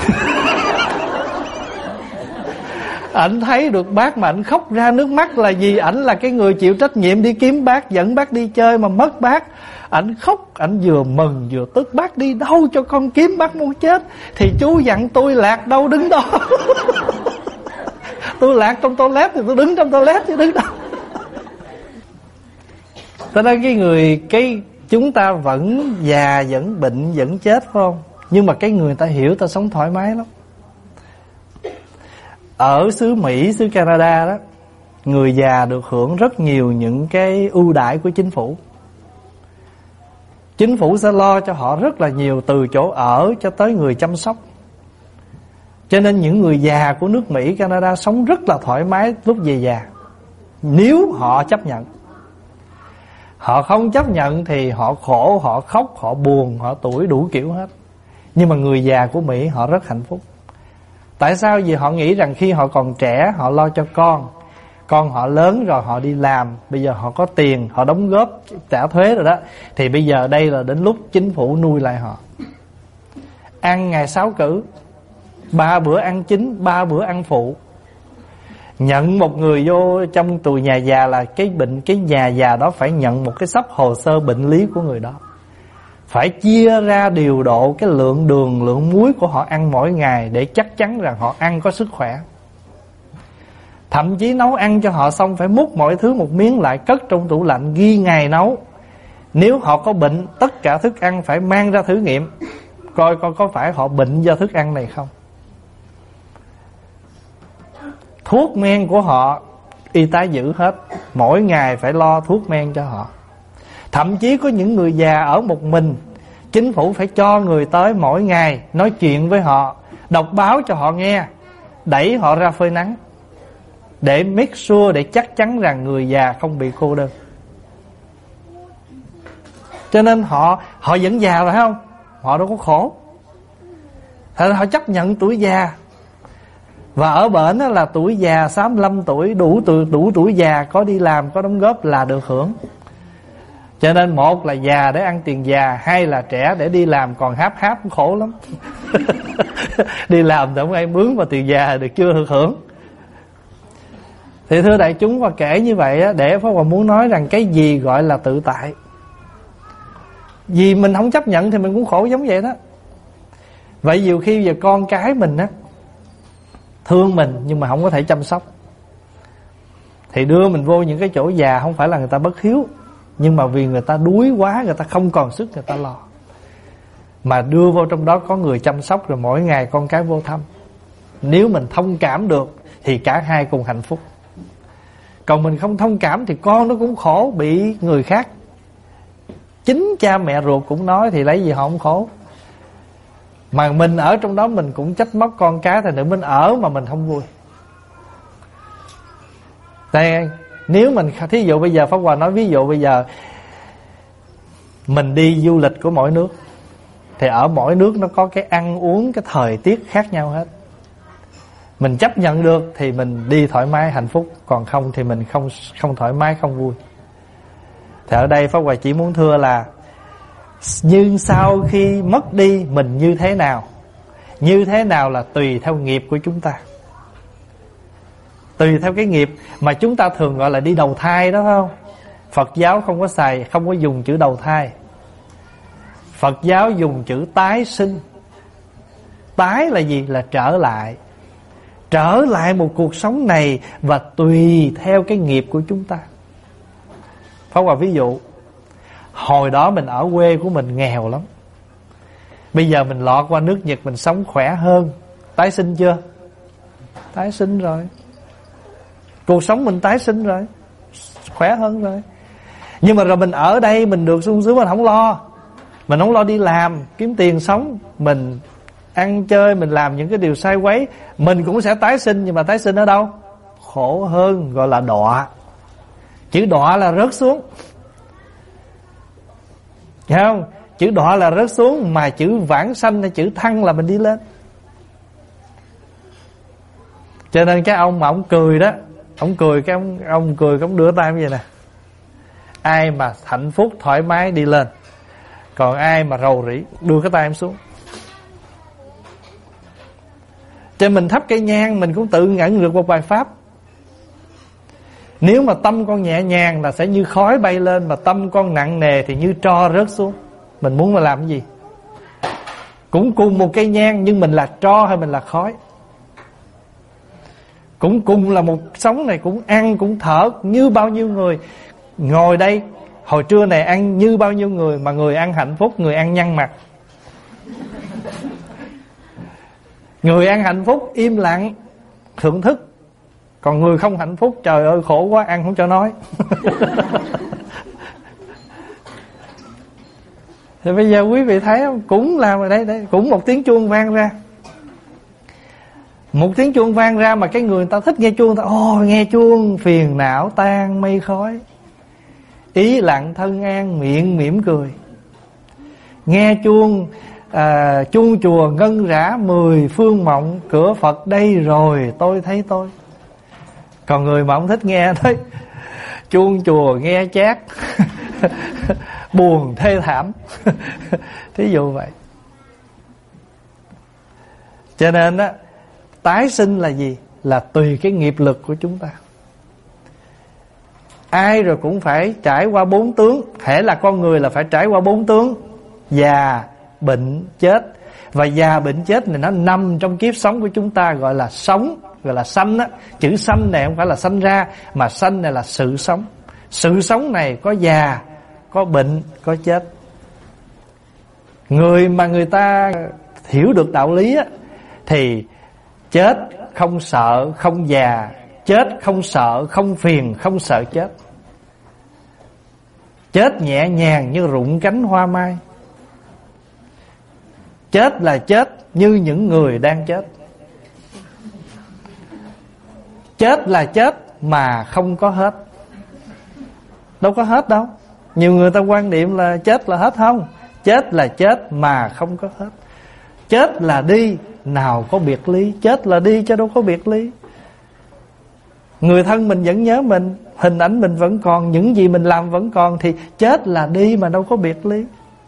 Speaker 1: Ảnh thấy được bác mà ảnh khóc ra nước mắt là gì? Ảnh là cái người chịu trách nhiệm đi kiếm bác, dẫn bác đi chơi mà mất bác. Ảnh khóc, ảnh vừa mừng vừa tức. Bác đi đâu cho con kiếm, bác muốn chết. Thì chú dặn tôi lạc đâu đứng đó. Tôi lạc trong toilet thì tôi đứng trong toilet chứ đứng đâu. Cho nên chúng ta vẫn già, vẫn bệnh, vẫn chết phải không? Nhưng mà cái người ta hiểu, ta sống thoải mái lắm. Ở xứ Mỹ, xứ Canada đó, người già được hưởng rất nhiều những cái ưu đãi của chính phủ. Chính phủ sẽ lo cho họ rất là nhiều, từ chỗ ở cho tới người chăm sóc. Cho nên những người già của nước Mỹ, Canada sống rất là thoải mái lúc về già, nếu họ chấp nhận. Họ không chấp nhận thì họ khổ, họ khóc, họ buồn, họ tủi đủ kiểu hết. Nhưng mà người già của Mỹ họ rất hạnh phúc. Tại sao? Vì họ nghĩ rằng khi họ còn trẻ họ lo cho con họ lớn rồi họ đi làm, bây giờ họ có tiền, họ đóng góp trả thuế rồi đó, thì bây giờ đây là đến lúc chính phủ nuôi lại họ. Ăn ngày 6 cử, 3 bữa ăn chính, 3 bữa ăn phụ. Nhận một người vô trong tù nhà già là cái nhà già đó phải nhận một cái xấp hồ sơ bệnh lý của người đó, phải chia ra điều độ cái lượng đường, lượng muối của họ ăn mỗi ngày, để chắc chắn rằng họ ăn có sức khỏe. Thậm chí nấu ăn cho họ xong phải múc mọi thứ một miếng lại, cất trong tủ lạnh, ghi ngày nấu. Nếu họ có bệnh, tất cả thức ăn phải mang ra thử nghiệm, coi có phải họ bệnh do thức ăn này không. Thuốc men của họ y tá giữ hết, mỗi ngày phải lo thuốc men cho họ. Thậm chí có những người già ở một mình, chính phủ phải cho người tới mỗi ngày nói chuyện với họ, đọc báo cho họ nghe, đẩy họ ra phơi nắng, để make sure, để chắc chắn rằng người già không bị cô đơn. Cho nên họ vẫn già, phải không? Họ đâu có khổ. Thật ra họ chấp nhận tuổi già. Và ở bển là tuổi già 65 tuổi, đủ tuổi già, có đi làm, có đóng góp là được hưởng. Cho nên một là già để ăn tiền già, hai là trẻ để đi làm còn háp cũng khổ lắm. Đi làm thì không ai mướn mà tiền già được chưa được hưởng. Thì thưa đại chúng, và kể như vậy để Pháp Hòa muốn nói rằng cái gì gọi là tự tại. Vì mình không chấp nhận thì mình cũng khổ giống vậy đó. Vậy nhiều khi giờ con cái mình thương mình nhưng mà không có thể chăm sóc, thì đưa mình vô những cái chỗ già, không phải là người ta bất hiếu, nhưng mà vì người ta đuối quá, người ta không còn sức người ta lo, mà đưa vô trong đó có người chăm sóc, rồi mỗi ngày con cái vô thăm. Nếu mình thông cảm được thì cả hai cùng hạnh phúc. Còn mình không thông cảm thì con nó cũng khổ, bị người khác, chính cha mẹ ruột cũng nói, thì lấy gì họ không khổ. Mà mình ở trong đó mình cũng trách móc con cái, thành nữa mình ở mà mình không vui. Đây, nếu mình, thí dụ bây giờ Pháp Hòa nói ví dụ bây giờ mình đi du lịch của mỗi nước, thì ở mỗi nước nó có cái ăn uống, cái thời tiết khác nhau hết. Mình chấp nhận được thì mình đi thoải mái hạnh phúc, còn không thì mình không thoải mái, không vui. Thì ở đây Pháp Hòa chỉ muốn thưa là, nhưng sau khi mất đi mình như thế nào? Như thế nào là tùy theo nghiệp của chúng ta. Tùy theo cái nghiệp mà chúng ta thường gọi là đi đầu thai đó, phải không? Phật giáo không có dùng chữ đầu thai. Phật giáo dùng chữ tái sinh. Tái là gì? Là trở lại. Trở lại một cuộc sống này, và tùy theo cái nghiệp của chúng ta. Pháp Hòa ví dụ, hồi đó mình ở quê của mình nghèo lắm, bây giờ mình lọt qua nước Nhật, mình sống khỏe hơn. Tái sinh chưa? Tái sinh rồi. Cuộc sống mình tái sinh rồi, khỏe hơn rồi. Nhưng mà rồi mình ở đây mình được sung sướng, mình không lo. Mình không lo đi làm kiếm tiền sống, mình ăn chơi, mình làm những cái điều sai quấy, mình cũng sẽ tái sinh. Nhưng mà tái sinh ở đâu? Khổ hơn, gọi là đọa. Chữ đọa là rớt xuống, hiểu không? Chữ đọa là rớt xuống, mà chữ vãng sanh hay chữ thăng là mình đi lên. Cho nên cái ông mà ông cười đó, ông cười cái ông cười, ông đưa tay như vậy nè. Ai mà hạnh phúc thoải mái đi lên, còn ai mà rầu rĩ đưa cái tay em xuống. Cho mình thắp cây nhang, mình cũng tự nhận được một bài pháp. Nếu mà tâm con nhẹ nhàng là sẽ như khói bay lên, mà tâm con nặng nề thì như tro rớt xuống. Mình muốn mà làm cái gì? Cũng cùng một cây nhang, nhưng mình là tro hay mình là khói. Cũng cùng là một sống này, cũng ăn cũng thở như bao nhiêu người. Ngồi đây hồi trưa này ăn như bao nhiêu người, mà người ăn hạnh phúc, người ăn nhăn mặt. Người ăn hạnh phúc im lặng thưởng thức, còn người không hạnh phúc, trời ơi khổ quá, ăn không cho nói. Thì bây giờ quý vị thấy không, cũng làm rồi đây, cũng một tiếng chuông vang ra. Một tiếng chuông vang ra mà cái người ta thích nghe chuông, ta nghe chuông phiền não tan mây khói, ý lặng thân an miệng mỉm cười. Nghe chuông chuông chùa ngân rã 10 phương mộng, cửa Phật đây rồi tôi thấy tôi. Còn người mà không thích nghe thôi, chuông chùa nghe chát, buồn thê thảm. Thí dụ vậy. Cho nên á, tái sinh là gì? Là tùy cái nghiệp lực của chúng ta. Ai rồi cũng phải trải qua 4 tướng. Hễ là con người là phải trải qua 4 tướng. già, bệnh, chết. Và già, bệnh, chết này nó nằm trong kiếp sống của chúng ta, gọi là sống, gọi là sanh á. Chữ sanh này không phải là sanh ra, mà sanh này là sự sống. Sự sống này có già, có bệnh, có chết. Người mà người ta hiểu được đạo lý á, thì chết không sợ, không già. Chết không sợ, không phiền, không sợ chết. Chết nhẹ nhàng như rụng cánh hoa mai. Chết là chết như những người đang chết. Chết là chết mà không có hết. Đâu có hết đâu. Nhiều người ta quan niệm là chết là hết, không. Chết là chết mà không có hết. Chết là đi, nào có biệt ly. Chết là đi chứ đâu có biệt ly. Người thân mình vẫn nhớ mình, hình ảnh mình vẫn còn, những gì mình làm vẫn còn, thì chết là đi mà đâu có biệt ly.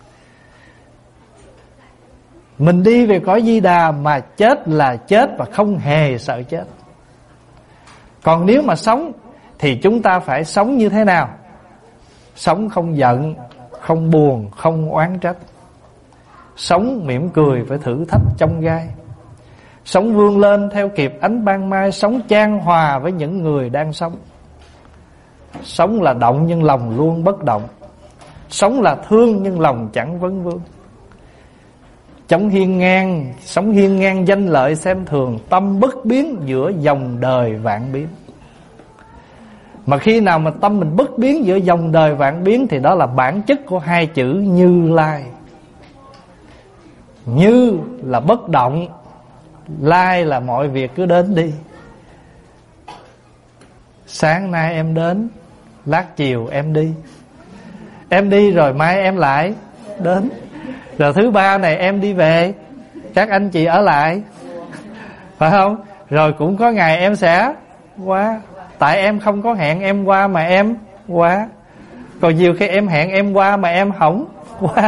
Speaker 1: Mình đi về cõi Di Đà mà chết là chết và không hề sợ chết. Còn nếu mà sống thì chúng ta phải sống như thế nào? Sống không giận, không buồn, không oán trách. Sống mỉm cười với thử thách chông gai. Sống vươn lên theo kịp ánh ban mai. Sống chan hòa với những người đang sống. Sống là động nhưng lòng luôn bất động. Sống là thương nhưng lòng chẳng vấn vương. Sống hiên ngang danh lợi xem thường. Tâm bất biến giữa dòng đời vạn biến. Mà khi nào mà tâm mình bất biến giữa dòng đời vạn biến, thì đó là bản chất của hai chữ Như Lai. Như là bất động, Lai là mọi việc cứ đến đi. Sáng nay em đến, lát chiều em đi. Em đi rồi mai em lại đến. Rồi thứ ba này em đi về, các anh chị ở lại, phải không? Rồi cũng có ngày em sẽ qua. Tại em không có hẹn em qua mà em qua. Còn nhiều khi em hẹn em qua mà em không qua.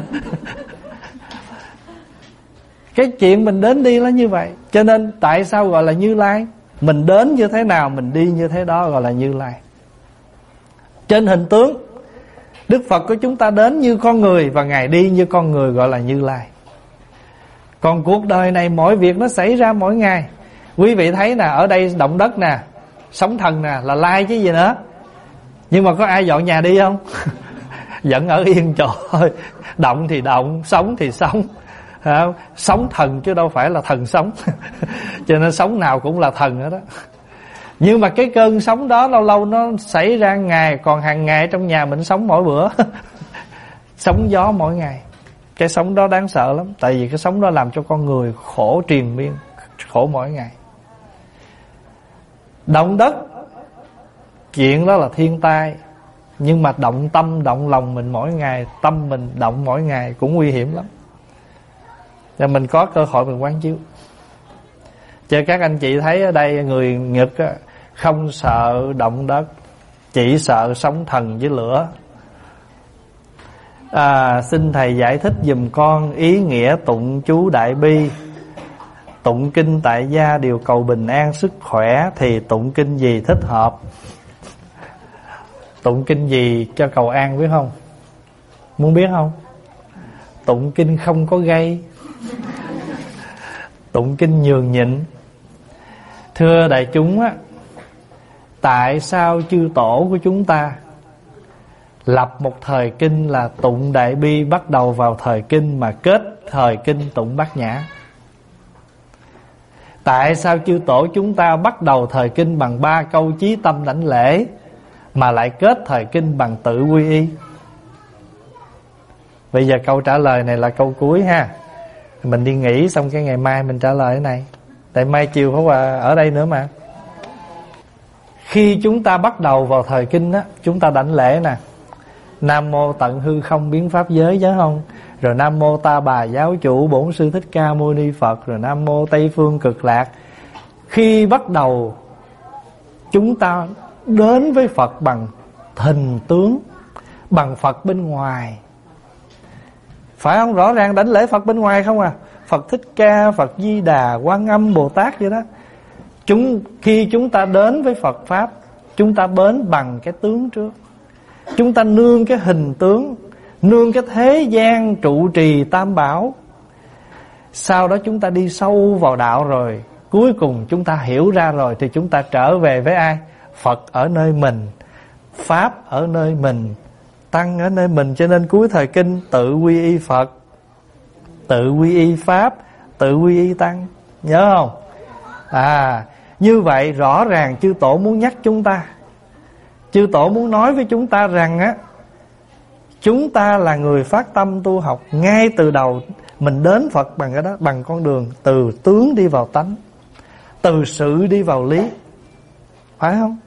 Speaker 1: Cái chuyện mình đến đi là như vậy. Cho nên tại sao gọi là Như Lai? Mình đến như thế nào, mình đi như thế đó, gọi là Như Lai. Trên hình tướng, Đức Phật của chúng ta đến như con người, và Ngài đi như con người, gọi là Như Lai. Còn cuộc đời này mọi việc nó xảy ra mỗi ngày. Quý vị thấy nè, ở đây động đất nè, sóng thần nè, là Lai chứ gì nữa. Nhưng mà có ai dọn nhà đi không? Vẫn ở yên trời ơi. Động thì động, sống thì sống. Sống thần chứ đâu phải là thần sống. Cho nên sống nào cũng là thần hết đó. Nhưng mà cái cơn sóng đó lâu lâu nó xảy ra ngày. Còn hàng ngày trong nhà mình sống mỗi bữa. Sóng gió mỗi ngày. Cái sóng đó đáng sợ lắm. Tại vì cái sóng đó làm cho con người khổ triền miên, khổ mỗi ngày. Động đất, chuyện đó là thiên tai. Nhưng mà động tâm, động lòng mình mỗi ngày, tâm mình động mỗi ngày cũng nguy hiểm lắm. Và mình có cơ hội mình quán chiếu. Cho các anh chị thấy ở đây, người Nhật không sợ động đất, chỉ sợ sóng thần với lửa. Xin thầy giải thích giùm con ý nghĩa tụng chú Đại Bi. Tụng kinh tại gia đều cầu bình an sức khỏe, thì tụng kinh gì thích hợp? Tụng kinh gì cho cầu an biết không? Muốn biết không? Tụng kinh không có gây, tụng kinh nhường nhịn. Thưa đại chúng á, tại sao chư tổ của chúng ta lập một thời kinh là tụng Đại Bi, bắt đầu vào thời kinh mà kết thời kinh tụng Bát Nhã? Tại sao chư tổ chúng ta bắt đầu thời kinh bằng 3 câu chí tâm đảnh lễ, mà lại kết thời kinh bằng tự quy y? Bây giờ câu trả lời này là câu cuối ha. Mình đi nghỉ xong cái ngày mai mình trả lời cái này. Tại mai chiều phải qua ở đây nữa mà. Khi chúng ta bắt đầu vào thời kinh á, chúng ta đảnh lễ nè. Nam mô tận hư không biến pháp giới, nhớ không? Rồi Nam mô Ta Bà Giáo Chủ Bổn Sư Thích Ca Mâu Ni Phật. Rồi Nam mô Tây Phương Cực Lạc. Khi bắt đầu chúng ta đến với Phật bằng hình tướng, bằng Phật bên ngoài, phải không? Rõ ràng đảnh lễ Phật bên ngoài không à? Phật Thích Ca, Phật Di Đà, Quan Âm, Bồ Tát vậy đó. Khi chúng ta đến với Phật Pháp, chúng ta đến bằng cái tướng trước. Chúng ta nương cái hình tướng, nương cái thế gian trụ trì tam bảo. Sau đó chúng ta đi sâu vào đạo rồi, cuối cùng chúng ta hiểu ra rồi, thì chúng ta trở về với ai? Phật ở nơi mình, Pháp ở nơi mình, Tăng ở nơi mình. Cho nên cuối thời kinh tự quy y Phật, tự quy y Pháp, tự quy y Tăng. Nhớ không? Như vậy rõ ràng chư tổ muốn nhắc chúng ta, chư tổ muốn nói với chúng ta rằng á, chúng ta là người phát tâm tu học. Ngay từ đầu mình đến Phật bằng cái đó, bằng con đường từ tướng đi vào tánh, từ sự đi vào lý. Phải không?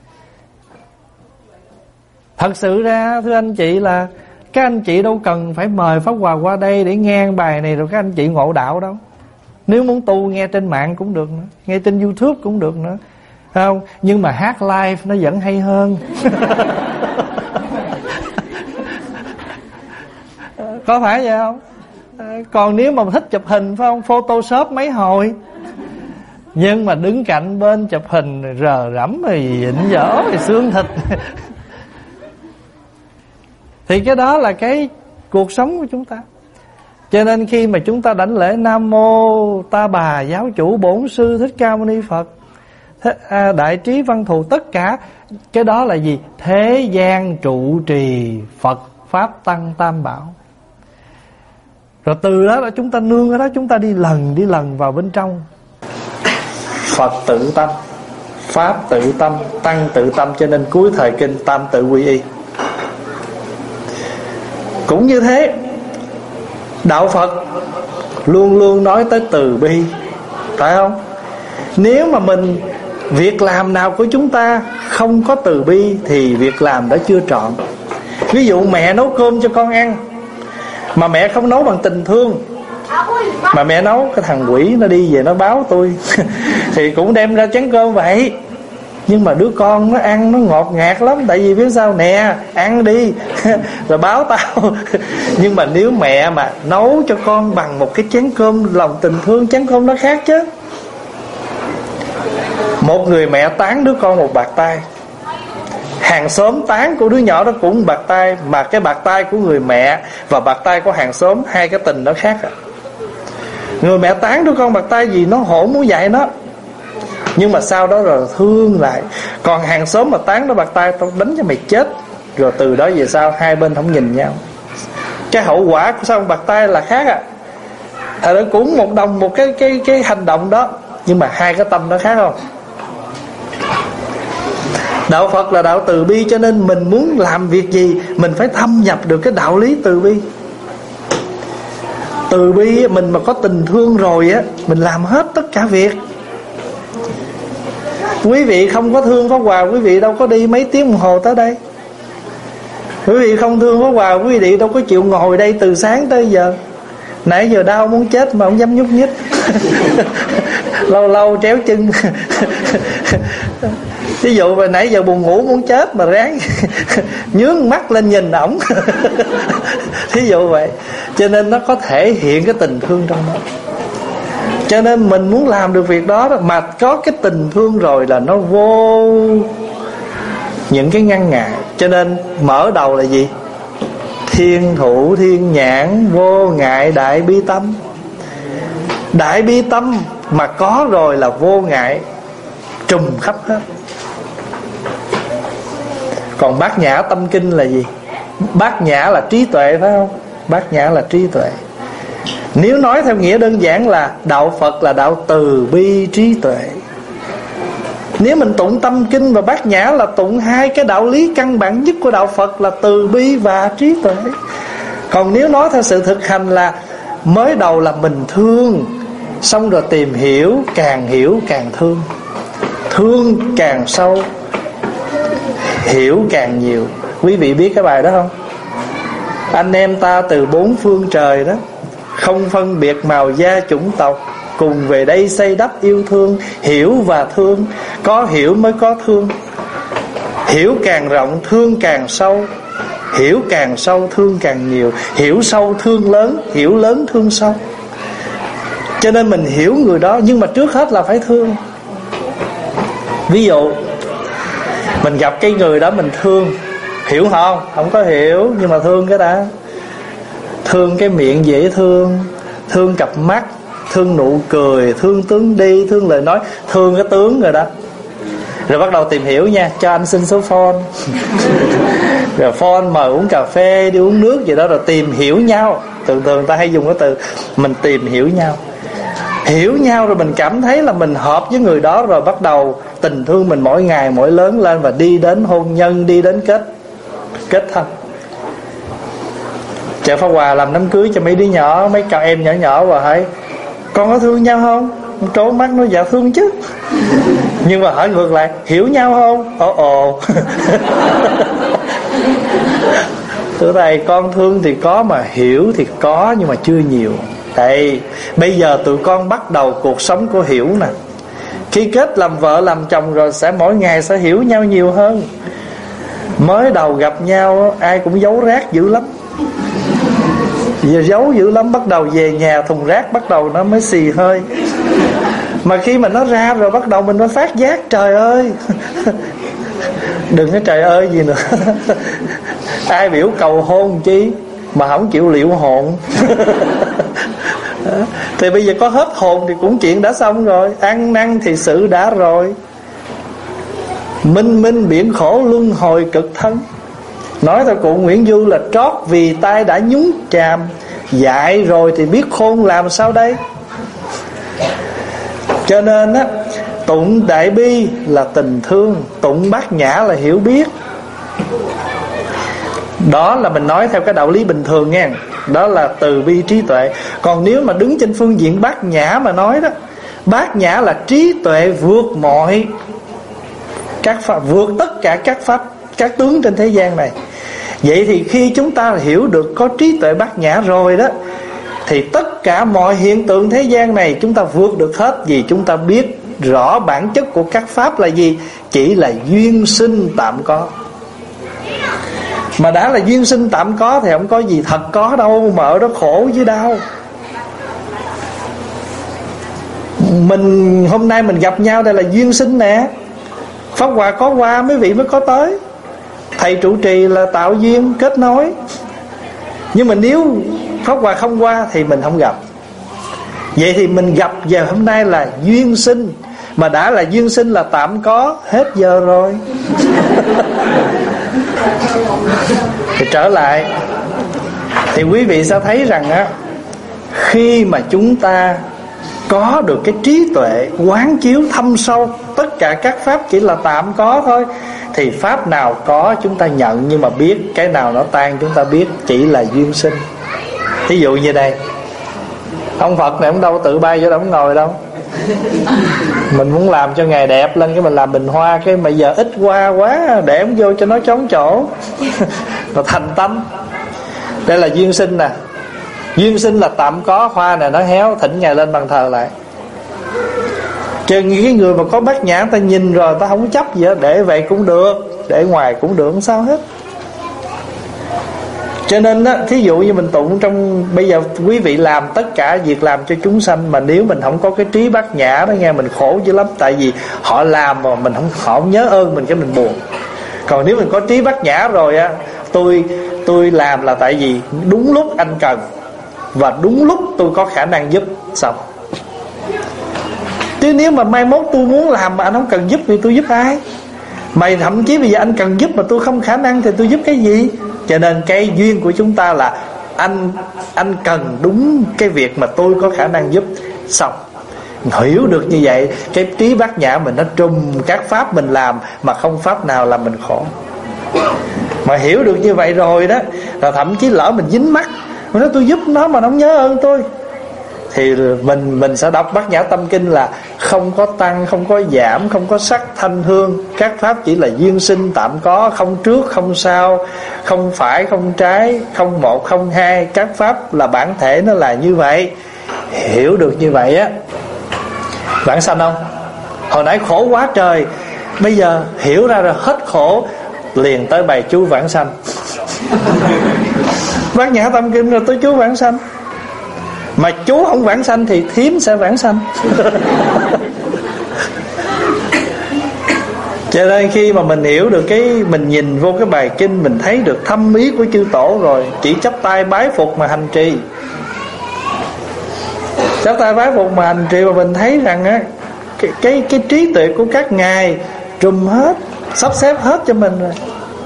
Speaker 1: Thật sự ra thưa anh chị là các anh chị đâu cần phải mời Pháp Hòa qua đây để nghe bài này rồi các anh chị ngộ đạo đâu. Nếu muốn tu nghe trên mạng cũng được nữa, nghe trên YouTube cũng được nữa, không? Nhưng mà hát live nó vẫn hay hơn. Có phải vậy không? Còn nếu mà thích chụp hình phải không, Photoshop mấy hồi, nhưng mà đứng cạnh bên chụp hình rờ rẫm rồi vịnh dở rồi xương thịt. Thì cái đó là cái cuộc sống của chúng ta. Cho nên khi mà chúng ta đảnh lễ Nam Mô Ta Bà Giáo Chủ Bổn Sư Thích Ca Mâu Ni Phật, Đại Trí Văn Thù, tất cả cái đó là gì? Thế gian trụ trì Phật Pháp Tăng Tam Bảo. Rồi từ đó là chúng ta nương ở đó, chúng ta đi lần vào bên trong. Phật tự tâm, Pháp tự tâm, Tăng tự tâm. Cho nên cuối thời kinh tam tự quy y. Cũng như thế, đạo Phật luôn luôn nói tới từ bi, phải không? Nếu mà mình, việc làm nào của chúng ta không có từ bi thì việc làm đó chưa trọn. Ví dụ mẹ nấu cơm cho con ăn mà mẹ không nấu bằng tình thương, mà mẹ nấu cái thằng quỷ nó đi về nó báo tôi thì cũng đem ra chén cơm vậy. Nhưng mà đứa con nó ăn nó ngọt ngạt lắm, tại vì biết sao? Nè, ăn đi rồi báo tao. Nhưng mà nếu mẹ mà nấu cho con bằng một cái chén cơm lòng tình thương, chén cơm nó khác chứ. Một người mẹ tán đứa con một bạt tay, hàng xóm tán của đứa nhỏ đó cũng một bạt tay, mà cái bạt tay của người mẹ và bạt tay của hàng xóm, hai cái tình nó khác à. Người mẹ tán đứa con bạt tay vì nó hổn muốn dạy nó, nhưng mà sau đó rồi thương lại. Còn hàng xóm mà tán nó bạt tay, tao đánh cho mày chết. Rồi từ đó về sau hai bên không nhìn nhau. Cái hậu quả của sao bạt tay là khác à. Thật ra cũng một đồng một cái hành động đó, nhưng mà hai cái tâm nó khác không? Đạo Phật là đạo từ bi, cho nên mình muốn làm việc gì mình phải thâm nhập được cái đạo lý từ bi. Từ bi mình mà có tình thương rồi á, mình làm hết tất cả việc. Quý vị không có thương Pháp Hòa, quý vị đâu có đi mấy tiếng đồng hồ tới đây. Quý vị không thương Pháp Hòa, quý vị đâu có chịu ngồi đây từ sáng tới giờ. Nãy giờ đau muốn chết mà không dám nhúc nhích. Lâu lâu tréo chân. Ví dụ mà nãy giờ buồn ngủ muốn chết mà ráng nhướng mắt lên nhìn ổng. Thí dụ vậy. Cho nên nó có thể hiện cái tình thương trong đó. Cho nên mình muốn làm được việc đó mà có cái tình thương rồi là nó vô những cái ngăn ngại. Cho nên mở đầu là gì? Thiên thủ thiên nhãn vô ngại đại bi tâm. Đại bi tâm mà có rồi là vô ngại trùm khắp hết. Còn bát nhã tâm kinh là gì? Bát nhã là trí tuệ, phải không? Bát nhã là trí tuệ. Nếu nói theo nghĩa đơn giản là đạo Phật là đạo từ bi trí tuệ. Nếu mình tụng tâm kinh và bát nhã là tụng hai cái đạo lý căn bản nhất của đạo Phật là từ bi và trí tuệ. Còn nếu nói theo sự thực hành là mới đầu là mình thương, xong rồi tìm hiểu càng thương. Thương càng sâu, hiểu càng nhiều. Quý vị biết cái bài đó không? Anh em ta từ bốn phương trời đó, không phân biệt màu da chủng tộc, cùng về đây xây đắp yêu thương. Hiểu và thương, có hiểu mới có thương. Hiểu càng rộng, thương càng sâu. Hiểu càng sâu, thương càng nhiều. Hiểu sâu, thương lớn. Hiểu lớn, thương sâu. Cho nên mình hiểu người đó, nhưng mà trước hết là phải thương. Ví dụ mình gặp cái người đó mình thương, hiểu không? Không có hiểu, nhưng mà thương cái đã. Thương cái miệng dễ thương, thương cặp mắt, thương nụ cười, thương tướng đi, thương lời nói, thương cái tướng rồi đó. Rồi bắt đầu tìm hiểu nha, cho anh xin số phone. Rồi phone mời uống cà phê, đi uống nước gì đó, rồi tìm hiểu nhau. Thường thường ta hay dùng cái từ mình tìm hiểu nhau. Hiểu nhau rồi mình cảm thấy là mình hợp với người đó, rồi bắt đầu tình thương mình mỗi ngày mỗi lớn lên, và đi đến hôn nhân, đi đến kết thân. Chợ Pháp Hòa làm đám cưới cho mấy đứa nhỏ, mấy cậu em nhỏ nhỏ, và hỏi con có thương nhau không? Trốn mắt nó dạ thương chứ. Nhưng mà hỏi ngược lại, hiểu nhau không? Ồ. Thưa thầy, con thương thì có, mà hiểu thì có, nhưng mà chưa nhiều. Thầy, bây giờ tụi con bắt đầu cuộc sống của hiểu nè. Khi kết làm vợ làm chồng rồi, sẽ mỗi ngày sẽ hiểu nhau nhiều hơn. Mới đầu gặp nhau ai cũng giấu rác dữ lắm. Giờ giấu dữ lắm, bắt đầu về nhà thùng rác bắt đầu nó mới xì hơi. Mà khi mà nó ra rồi bắt đầu mình mới phát giác, trời ơi. Đừng có trời ơi gì nữa. Ai biểu cầu hôn chi mà không chịu liệu hồn. Thì bây giờ có hết hồn thì cũng chuyện đã xong rồi. Ăn năn thì sự đã rồi. Minh minh biển khổ luân hồi cực thân. Nói theo cụ Nguyễn Du là trót vì tay đã nhúng chàm, dại rồi thì biết khôn làm sao đây. Cho nên á, tụng đại bi là tình thương, tụng bát nhã là hiểu biết. Đó là mình nói theo cái đạo lý bình thường nha. Đó là từ bi trí tuệ. Còn nếu mà đứng trên phương diện bát nhã mà nói đó, bát nhã là trí tuệ vượt mọi các pháp, vượt tất cả các pháp, các tướng trên thế gian này. Vậy thì khi chúng ta hiểu được có trí tuệ bát nhã rồi đó, thì tất cả mọi hiện tượng thế gian này chúng ta vượt được hết. Vì chúng ta biết rõ bản chất của các pháp là gì, chỉ là duyên sinh tạm có. Mà đã là duyên sinh tạm có thì không có gì thật có đâu, mà ở đó khổ với đau. Mình hôm nay mình gặp nhau đây là duyên sinh nè. Pháp Hòa có qua mấy vị mới có tới. Thầy trụ trì là tạo duyên kết nối. Nhưng mà nếu Pháp Hòa không qua thì mình không gặp. Vậy thì mình gặp giờ hôm nay là duyên sinh. Mà đã là duyên sinh là tạm có, hết giờ rồi. Thì trở lại, thì quý vị sẽ thấy rằng á, khi mà chúng ta có được cái trí tuệ quán chiếu thâm sâu, tất cả các pháp chỉ là tạm có thôi, thì pháp nào có chúng ta nhận, nhưng mà biết cái nào nó tan chúng ta biết chỉ là duyên sinh. Ví dụ như đây, ông Phật này ông đâu tự bay vô đâu, ông ngồi đâu. Mình muốn làm cho Ngài đẹp lên, cái mình làm bình hoa, cái mà giờ ít hoa quá, để ông vô cho nó trống chỗ. Và thành tâm. Đây là duyên sinh nè. Duyên sinh là tạm có, hoa này nó héo, thỉnh Ngài lên bàn thờ lại. Chứ những cái người mà có bát nhã, ta nhìn rồi ta không chấp gì đó, để vậy cũng được, để ngoài cũng được, không sao hết. Cho nên á, thí dụ như mình tụng trong bây giờ quý vị làm tất cả việc làm cho chúng sanh, mà nếu mình không có cái trí bát nhã đó nghe, mình khổ dữ lắm. Tại vì họ làm mà mình họ không nhớ ơn mình, cái mình buồn. Còn nếu mình có trí bát nhã rồi á, tôi làm là tại vì đúng lúc anh cần, và đúng lúc tôi có khả năng giúp, xong. Chứ nếu mà mai mốt tôi muốn làm mà anh không cần giúp thì tôi giúp ai? Mày thậm chí bây giờ anh cần giúp mà tôi không khả năng thì tôi giúp cái gì? Cho nên cái duyên của chúng ta là anh cần đúng cái việc mà tôi có khả năng giúp, xong. Hiểu được như vậy, cái trí bát nhã mình nó trùm các pháp mình làm, mà không pháp nào làm mình khổ. Mà hiểu được như vậy rồi đó, là thậm chí lỡ mình dính mắc, mà nói tôi giúp nó mà nó không nhớ ơn tôi, thì mình sẽ đọc Bát Nhã Tâm Kinh là không có tăng, không có giảm, không có sắc thanh hương. Các pháp chỉ là duyên sinh tạm có, không trước không sau, không phải không trái, không một không hai. Các pháp là bản thể nó là như vậy. Hiểu được như vậy á, vãng sanh không? Hồi nãy khổ quá trời, bây giờ hiểu ra rồi hết khổ, liền tới bài chú vãng sanh. Bát Nhã Tâm Kinh rồi tới chú vãng sanh. Mà chú không vãng sanh thì thím sẽ vãng sanh. Cho nên khi mà mình hiểu được mình nhìn vô cái bài kinh, mình thấy được thâm ý của chư tổ rồi, chỉ chắp tay bái phục mà hành trì. Chắp tay bái phục mà hành trì, mà mình thấy rằng á, cái trí tuệ của các ngài trùm hết, sắp xếp hết cho mình rồi.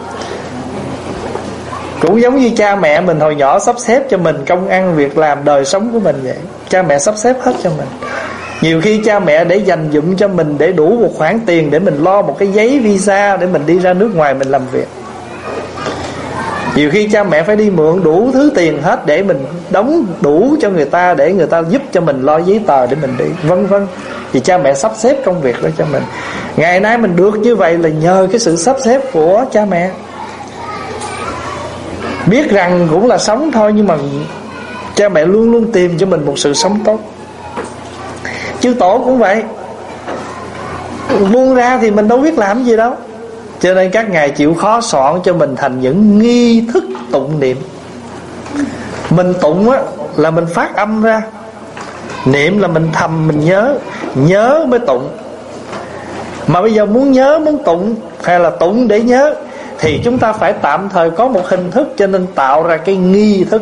Speaker 1: Cũng giống như cha mẹ mình hồi nhỏ sắp xếp cho mình công ăn việc làm đời sống của mình vậy. Cha mẹ sắp xếp hết cho mình. Nhiều khi cha mẹ để dành dụm cho mình để đủ một khoản tiền để mình lo một cái giấy visa để mình đi ra nước ngoài mình làm việc. Nhiều khi cha mẹ phải đi mượn đủ thứ tiền hết để mình đóng đủ cho người ta, để người ta giúp cho mình lo giấy tờ để mình đi, vân vân. Thì cha mẹ sắp xếp công việc đó cho mình. Ngày nay mình được như vậy là nhờ cái sự sắp xếp của cha mẹ. Biết rằng cũng là sống thôi, nhưng mà cha mẹ luôn luôn tìm cho mình một sự sống tốt. Chư tổ cũng vậy, buông ra thì mình đâu biết làm gì đâu. Cho nên các ngài chịu khó soạn cho mình thành những nghi thức tụng niệm. Mình tụng á là mình phát âm ra, niệm là mình thầm, mình nhớ mới tụng. Mà bây giờ muốn nhớ, muốn tụng hay là tụng để nhớ thì chúng ta phải tạm thời có một hình thức, cho nên tạo ra cái nghi thức,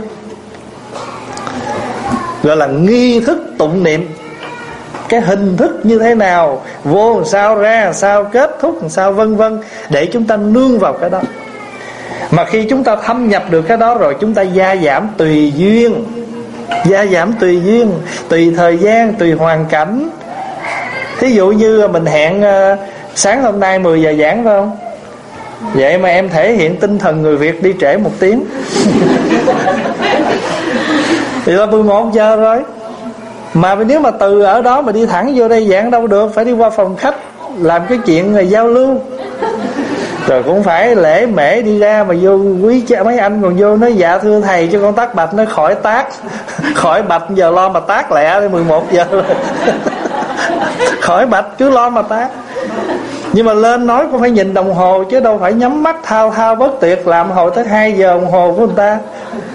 Speaker 1: gọi là nghi thức tụng niệm. Cái hình thức như thế nào, vô làm sao, ra làm sao, kết thúc làm sao, vân vân, để chúng ta nương vào cái đó. Mà khi chúng ta thâm nhập được cái đó rồi, chúng ta gia giảm tùy duyên. Gia giảm tùy duyên, tùy thời gian, tùy hoàn cảnh. Thí dụ như mình hẹn sáng hôm nay 10 giờ giảng phải không? Vậy mà em thể hiện tinh thần người Việt đi trễ 1 tiếng thì là 11 giờ rồi. Mà nếu mà từ ở đó mà đi thẳng vô đây giảng đâu được, phải đi qua phòng khách làm cái chuyện giao lưu. Rồi cũng phải lễ mễ đi ra, mà vô quý cha mấy anh còn vô nói dạ thưa thầy cho con tắt bạch, nó khỏi tác. Khỏi bạch giờ lo mà tác lẹ đi 11 giờ rồi. Khỏi bạch cứ lo mà tác. Nhưng mà lên nói cũng phải nhìn đồng hồ, chứ đâu phải nhắm mắt thao thao bất tuyệt làm hồi tới 2 giờ đồng hồ của người ta.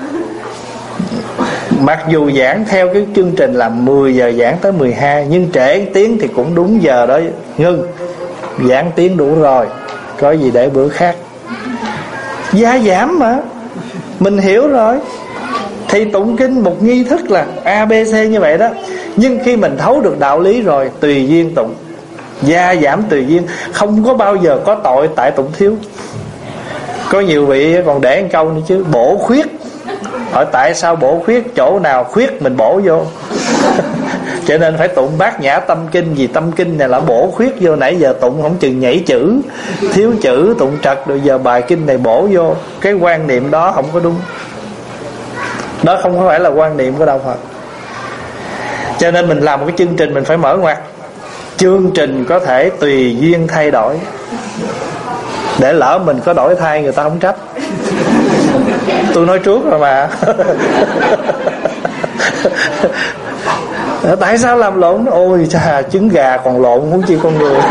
Speaker 1: Mặc dù giảng theo cái chương trình là 10 giờ giảng tới 12, nhưng trễ 1 tiếng thì cũng đúng giờ đó ngưng. Giảng tiếng đủ rồi, có gì để bữa khác. Gia giảm mà, mình hiểu rồi. Thì tụng kinh một nghi thức là ABC như vậy đó. Nhưng khi mình thấu được đạo lý rồi, tùy duyên tụng. Gia giảm tùy duyên, không có bao giờ có tội tại tụng thiếu. Có nhiều vị còn để một câu nữa chứ, bổ khuyết. Hỏi tại sao bổ khuyết, chỗ nào khuyết mình bổ vô. Cho nên phải tụng Bát Nhã Tâm Kinh, vì tâm kinh này là bổ khuyết vô. Nãy giờ tụng không chừng nhảy chữ, thiếu chữ, tụng trật, rồi giờ bài kinh này bổ vô. Cái quan niệm đó không có đúng. Đó không phải là quan niệm của Đạo Phật. Cho nên mình làm một cái chương trình, mình phải mở ngoặt. Chương trình có thể tùy duyên thay đổi, để lỡ mình có đổi thay người ta không trách. Tôi nói trước rồi mà. Tại sao làm lộn? Ôi chà, trứng gà còn lộn huống chi con người.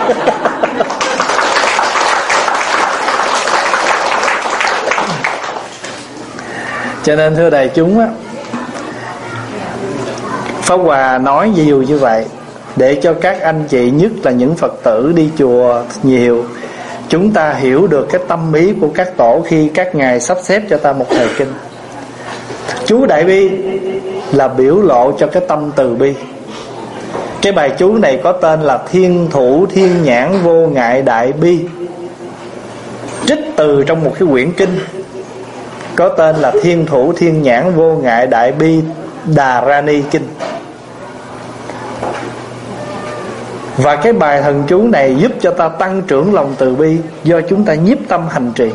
Speaker 1: Cho nên thưa đại chúng á, Pháp Hòa nói nhiều như vậy để cho các anh chị, nhất là những Phật tử đi chùa nhiều, chúng ta hiểu được cái tâm ý của các tổ khi các ngài sắp xếp cho ta một thời kinh. Chú Đại Bi là biểu lộ cho cái tâm từ bi. Cái bài chú này có tên là Thiên Thủ Thiên Nhãn Vô Ngại Đại Bi, trích từ trong một cái quyển kinh có tên là Thiên Thủ Thiên Nhãn Vô Ngại Đại Bi Đà Rani Kinh. Và cái bài thần chú này giúp cho ta tăng trưởng lòng từ bi, do chúng ta nhiếp tâm hành trì.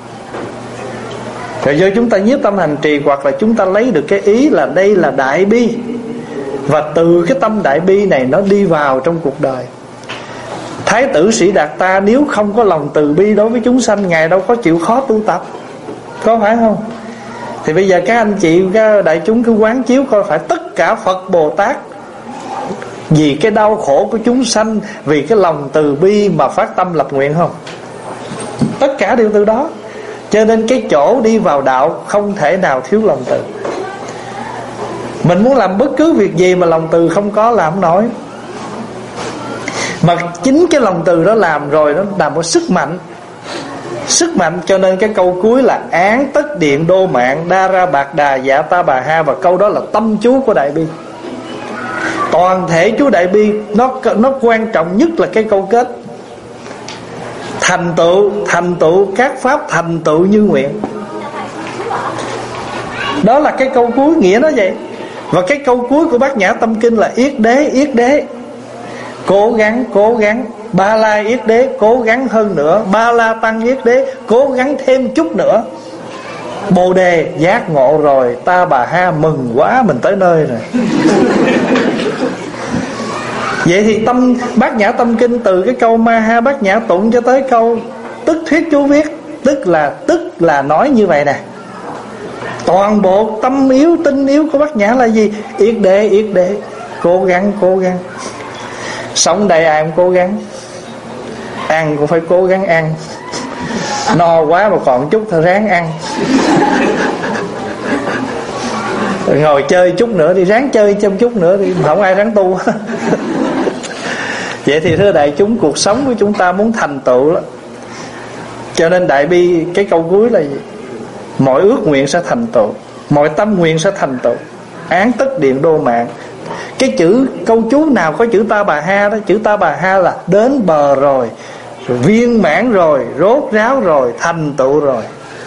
Speaker 1: Rồi do chúng ta nhiếp tâm hành trì, hoặc là chúng ta lấy được cái ý là đây là đại bi, và từ cái tâm đại bi này nó đi vào trong cuộc đời. Thái tử Sĩ Đạt Ta nếu không có lòng từ bi đối với chúng sanh, ngài đâu có chịu khó tu tập, có phải không? Thì bây giờ các anh chị, các đại chúng cứ quán chiếu coi, phải tất cả Phật Bồ Tát vì cái đau khổ của chúng sanh, vì cái lòng từ bi mà phát tâm lập nguyện không? Tất cả đều từ đó. Cho nên cái chỗ đi vào đạo không thể nào thiếu lòng từ. Mình muốn làm bất cứ việc gì mà lòng từ không có làm không nổi. Mà chính cái lòng từ đó làm rồi, nó làm một sức mạnh. Sức mạnh, cho nên cái câu cuối là án tất điện đô mạng đa ra bạc đà dạ ta bà ha. Và câu đó là tâm chú của Đại Bi. Toàn thể chú Đại Bi nó quan trọng nhất là cái câu kết: thành tựu các pháp, thành tựu như nguyện. Đó là cái câu cuối, nghĩa nó vậy. Và cái câu cuối của Bát Nhã Tâm Kinh là yết đế. Cố gắng. Ba la yết đế, cố gắng hơn nữa. Ba la tăng yết đế, cố gắng thêm chút nữa. Bồ đề giác ngộ rồi, ta bà ha mừng quá, mình tới nơi rồi. Vậy thì Bát Nhã Tâm Kinh từ cái câu ma ha bát nhã tụng cho tới câu tức thuyết chú viết, tức là nói như vậy nè. Toàn bộ tâm yếu tinh yếu của Bát Nhã là gì? Yết đế. Cố gắng. Sống đây ai cũng cố gắng. Ăn cũng phải cố gắng ăn. No quá mà còn chút thôi ráng ăn. Rồi ngồi chơi chút nữa đi, ráng chơi thêm chút nữa đi, không ai ráng tu. Vậy thì thưa đại chúng, cuộc sống của chúng ta muốn thành tựu đó. Cho nên Đại Bi cái câu cuối là gì? Mọi ước nguyện sẽ thành tựu, mọi tâm nguyện sẽ thành tựu. Án tất điện đô mạng. Cái chữ câu chú nào có chữ ta bà ha đó, chữ ta bà ha là đến bờ rồi, viên mãn rồi, rốt ráo rồi, thành tựu rồi.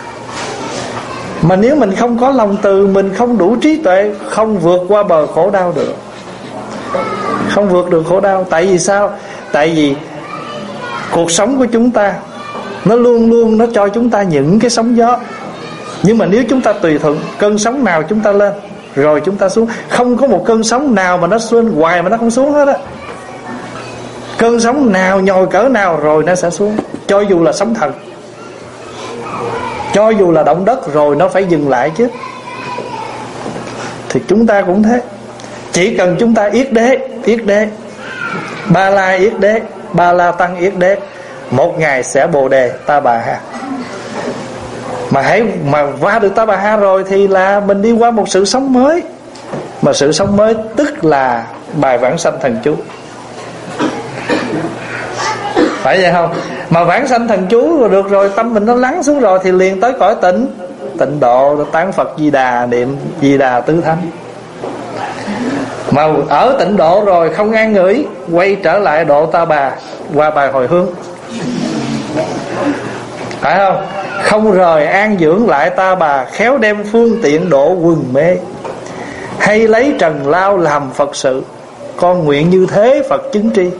Speaker 1: Mà nếu mình không có lòng từ, mình không đủ trí tuệ, không vượt qua bờ khổ đau được. Không vượt được khổ đau. Tại vì sao? Tại vì cuộc sống của chúng ta nó luôn luôn nó cho chúng ta những cái sóng gió. Nhưng mà nếu chúng ta tùy thuận, cơn sóng nào chúng ta lên rồi chúng ta xuống. Không có một cơn sóng nào mà nó lên hoài mà nó không xuống hết á. Cơn sóng nào nhồi cỡ nào rồi nó sẽ xuống. Cho dù là sóng thần, cho dù là động đất rồi nó phải dừng lại chứ. Thì chúng ta cũng thế. Chỉ cần chúng ta yết đế, ba la yết đế, ba la tăng yết đế, một ngày sẽ bồ đề ta bà ha. Mà qua được ta bà ha rồi thì là mình đi qua một sự sống mới. Mà sự sống mới tức là bài vãng sanh thần chú. Phải vậy không? Mà vãng sanh thần chú rồi được rồi, tâm mình nó lắng xuống rồi thì liền tới cõi tịnh độ, tán Phật Di Đà, niệm Di Đà tứ thánh. Mà ở tịnh độ rồi không an ngửi, quay trở lại độ ta bà qua bài hồi hướng. Phải không? Không rời an dưỡng lại ta bà, khéo đem phương tiện độ quần mê. Hay lấy trần lao làm Phật sự, con nguyện như thế Phật chứng tri.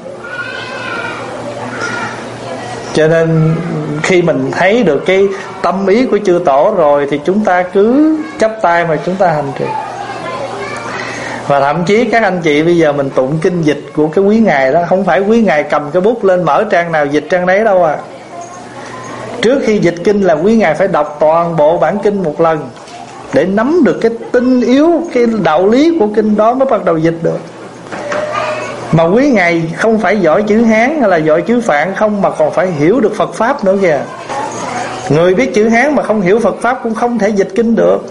Speaker 1: Cho nên khi mình thấy được cái tâm ý của chư tổ rồi thì chúng ta cứ chắp tay mà chúng ta hành trì. Và thậm chí các anh chị bây giờ mình tụng kinh dịch của cái quý ngài đó, không phải quý ngài cầm cái bút lên mở trang nào dịch trang đấy đâu à. Trước khi dịch kinh là quý ngài phải đọc toàn bộ bản kinh một lần để nắm được cái tinh yếu, cái đạo lý của kinh đó mới bắt đầu dịch được. Mà quý ngài không phải giỏi chữ Hán hay là giỏi chữ Phạn không, mà còn phải hiểu được Phật Pháp nữa kìa. Người biết chữ Hán mà không hiểu Phật Pháp cũng không thể dịch kinh được.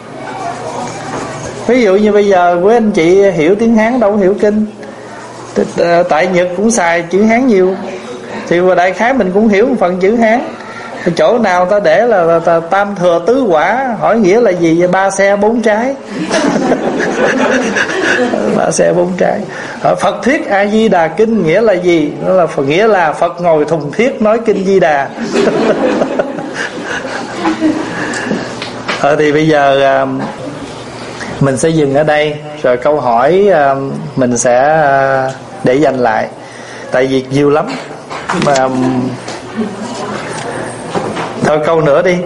Speaker 1: Ví dụ như bây giờ quý anh chị hiểu tiếng Hán đâu hiểu kinh. Tại Nhật cũng xài chữ Hán nhiều, thì đại khái mình cũng hiểu một phần chữ Hán. Chỗ nào ta để là tam thừa tứ quả, hỏi nghĩa là gì? 3 xe 4 trái. 3 xe 4 trái. Phật thuyết A Di Đà kinh nghĩa là gì? Nó là nghĩa là Phật ngồi thùng thiết nói kinh Di Đà. Thì bây giờ mình sẽ dừng ở đây, rồi câu hỏi mình sẽ để dành lại, tại vì nhiều lắm mà. Thôi câu nữa đi.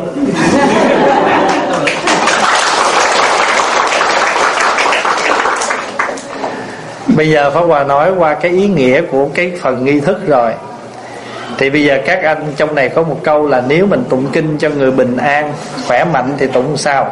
Speaker 1: Bây giờ Pháp Hòa nói qua cái ý nghĩa của cái phần nghi thức rồi. Thì bây giờ các anh trong này có một câu là nếu mình tụng kinh cho người bình an, khỏe mạnh thì tụng sao?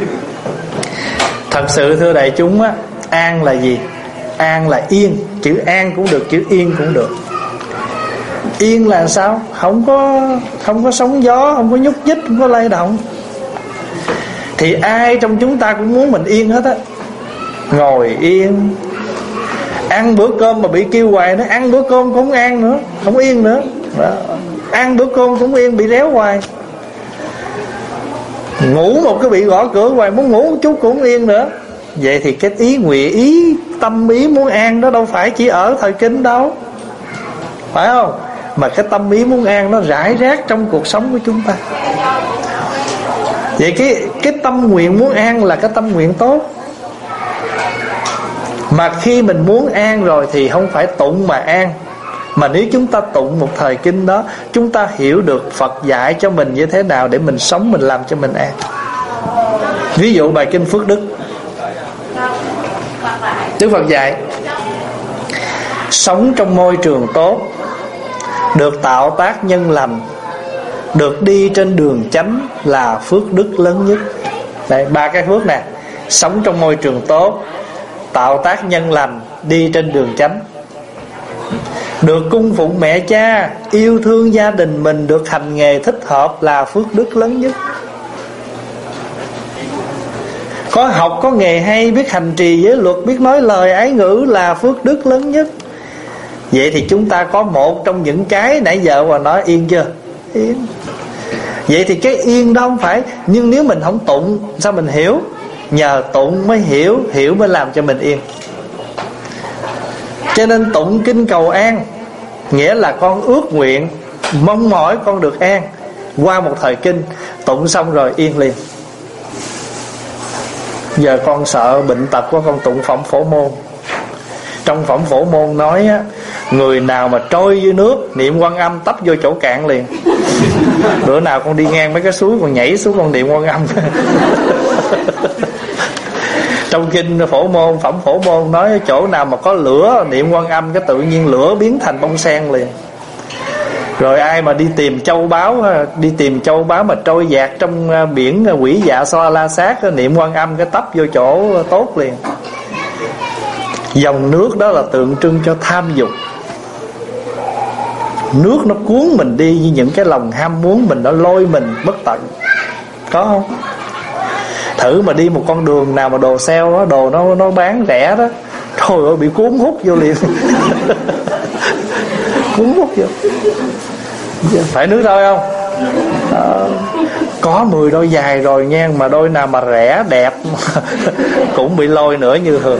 Speaker 1: Thật sự thưa đại chúng á, an là gì? An là yên. Chữ an cũng được, chữ yên cũng được. Yên là sao? Không có sóng gió, không có nhúc nhích, không có lay động. Thì ai trong chúng ta cũng muốn mình yên hết á. Ngồi yên. Ăn bữa cơm mà bị kêu hoài nữa, ăn bữa cơm cũng không ăn nữa, không yên nữa đó. Ăn bữa cơm cũng yên, bị réo hoài. Ngủ một cái bị gõ cửa hoài, muốn ngủ một chút cũng không yên nữa. Vậy thì cái ý nguyện, ý tâm ý muốn an đó đâu phải chỉ ở thời kinh đâu, phải không? Mà cái tâm ý muốn an nó rải rác trong cuộc sống của chúng ta. Vậy cái tâm nguyện muốn an là cái tâm nguyện tốt. Mà khi mình muốn an rồi thì không phải tụng mà an, mà nếu chúng ta tụng một thời kinh đó, chúng ta hiểu được Phật dạy cho mình như thế nào để mình sống, mình làm cho mình an. Ví dụ bài kinh Phước Đức, Đức Phật dạy sống trong môi trường tốt, được tạo tác nhân lành, được đi trên đường chánh là phước đức lớn nhất. Đây, ba cái phước nè: sống trong môi trường tốt, tạo tác nhân lành, đi trên đường chánh. Được cung phụng mẹ cha, yêu thương gia đình mình, được hành nghề thích hợp là phước đức lớn nhất. Có học có nghề hay, biết hành trì giới luật, biết nói lời ái ngữ là phước đức lớn nhất. Vậy thì chúng ta có một trong những cái nãy giờ mà nói, yên chưa? Yên. Vậy thì cái yên đó không phải. Nhưng nếu mình không tụng sao mình hiểu? Nhờ tụng mới hiểu, hiểu mới làm cho mình yên. Cho nên tụng kinh cầu an, nghĩa là con ước nguyện, mong mỏi con được an. Qua một thời kinh, tụng xong rồi yên liền. Giờ con sợ bệnh tật quá, con tụng Phẩm Phổ Môn. Trong Phẩm Phổ Môn nói á, người nào mà trôi dưới nước niệm Quan Âm tấp vô chỗ cạn liền. Bữa nào con đi ngang mấy cái suối con nhảy xuống con niệm Quan Âm. Trong kinh Phổ Môn, Phẩm Phổ Môn nói chỗ nào mà có lửa niệm Quan Âm cái tự nhiên lửa biến thành bông sen liền. Rồi ai mà đi tìm châu báu, đi tìm châu báu mà trôi dạt trong biển quỷ dạ xoa la sát, niệm Quan Âm cái tấp vô chỗ tốt liền. Dòng nước đó là tượng trưng cho tham dục. Nước nó cuốn mình đi như những cái lòng ham muốn mình, nó lôi mình bất tận. Có không? Thử mà đi một con đường nào mà đồ sale đó, đồ nó bán rẻ đó, trời ơi bị cuốn hút vô liền. Cuốn hút vô. Phải nước thôi không? Có 10 đôi dài rồi nha, mà đôi nào mà rẻ đẹp cũng bị lôi nữa như thường.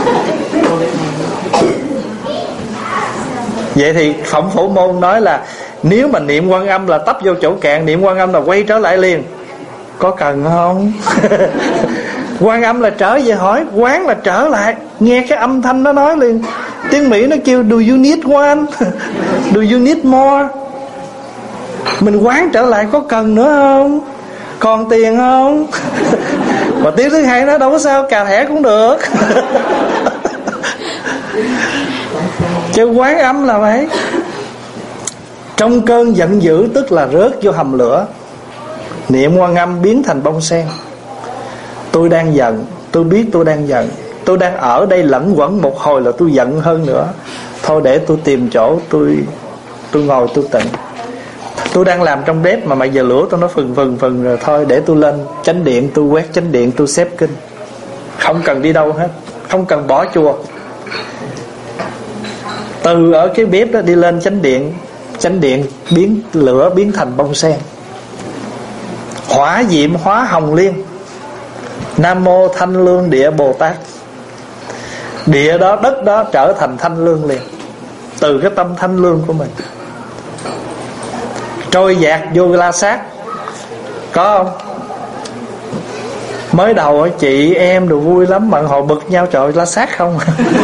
Speaker 1: Vậy thì Phẩm Phổ Môn nói là nếu mà niệm Quan Âm là tấp vô chỗ cạn, niệm Quan Âm là quay trở lại liền. Có cần không? Quan Âm là trở về hỏi, quán là trở lại. Nghe cái âm thanh nó nói liền. Tiếng Mỹ nó kêu do you need one? Do you need more? Mình quán trở lại có cần nữa không? Còn tiền không? Mà tiếng thứ hai nó đâu có sao, cà thẻ cũng được. Chứ Quán Âm là vậy. Trong cơn giận dữ tức là rớt vô hầm lửa, niệm Quan Âm biến thành bông sen. Tôi đang giận, tôi biết tôi đang giận, tôi đang ở đây lẫn quẩn một hồi là tôi giận hơn nữa. Thôi để tôi tìm chỗ tôi ngồi tôi tịnh. Tôi đang làm trong bếp mà giờ lửa tôi nó phừng rồi, thôi để tôi lên chánh điện, tôi quét chánh điện, tôi xếp kinh. Không cần đi đâu hết, không cần bỏ chùa. Từ ở cái bếp đó đi lên chánh điện biến lửa biến thành bông sen. Hỏa diệm hóa hồng liên. Nam mô Thanh Lương Địa Bồ Tát. Địa đó, đất đó trở thành thanh lương liền, từ cái tâm thanh lương của mình. Trôi dạt vô la sát. Có không? Mới đầu chị em đồ vui lắm, mà hồi bực nhau trời la sát không.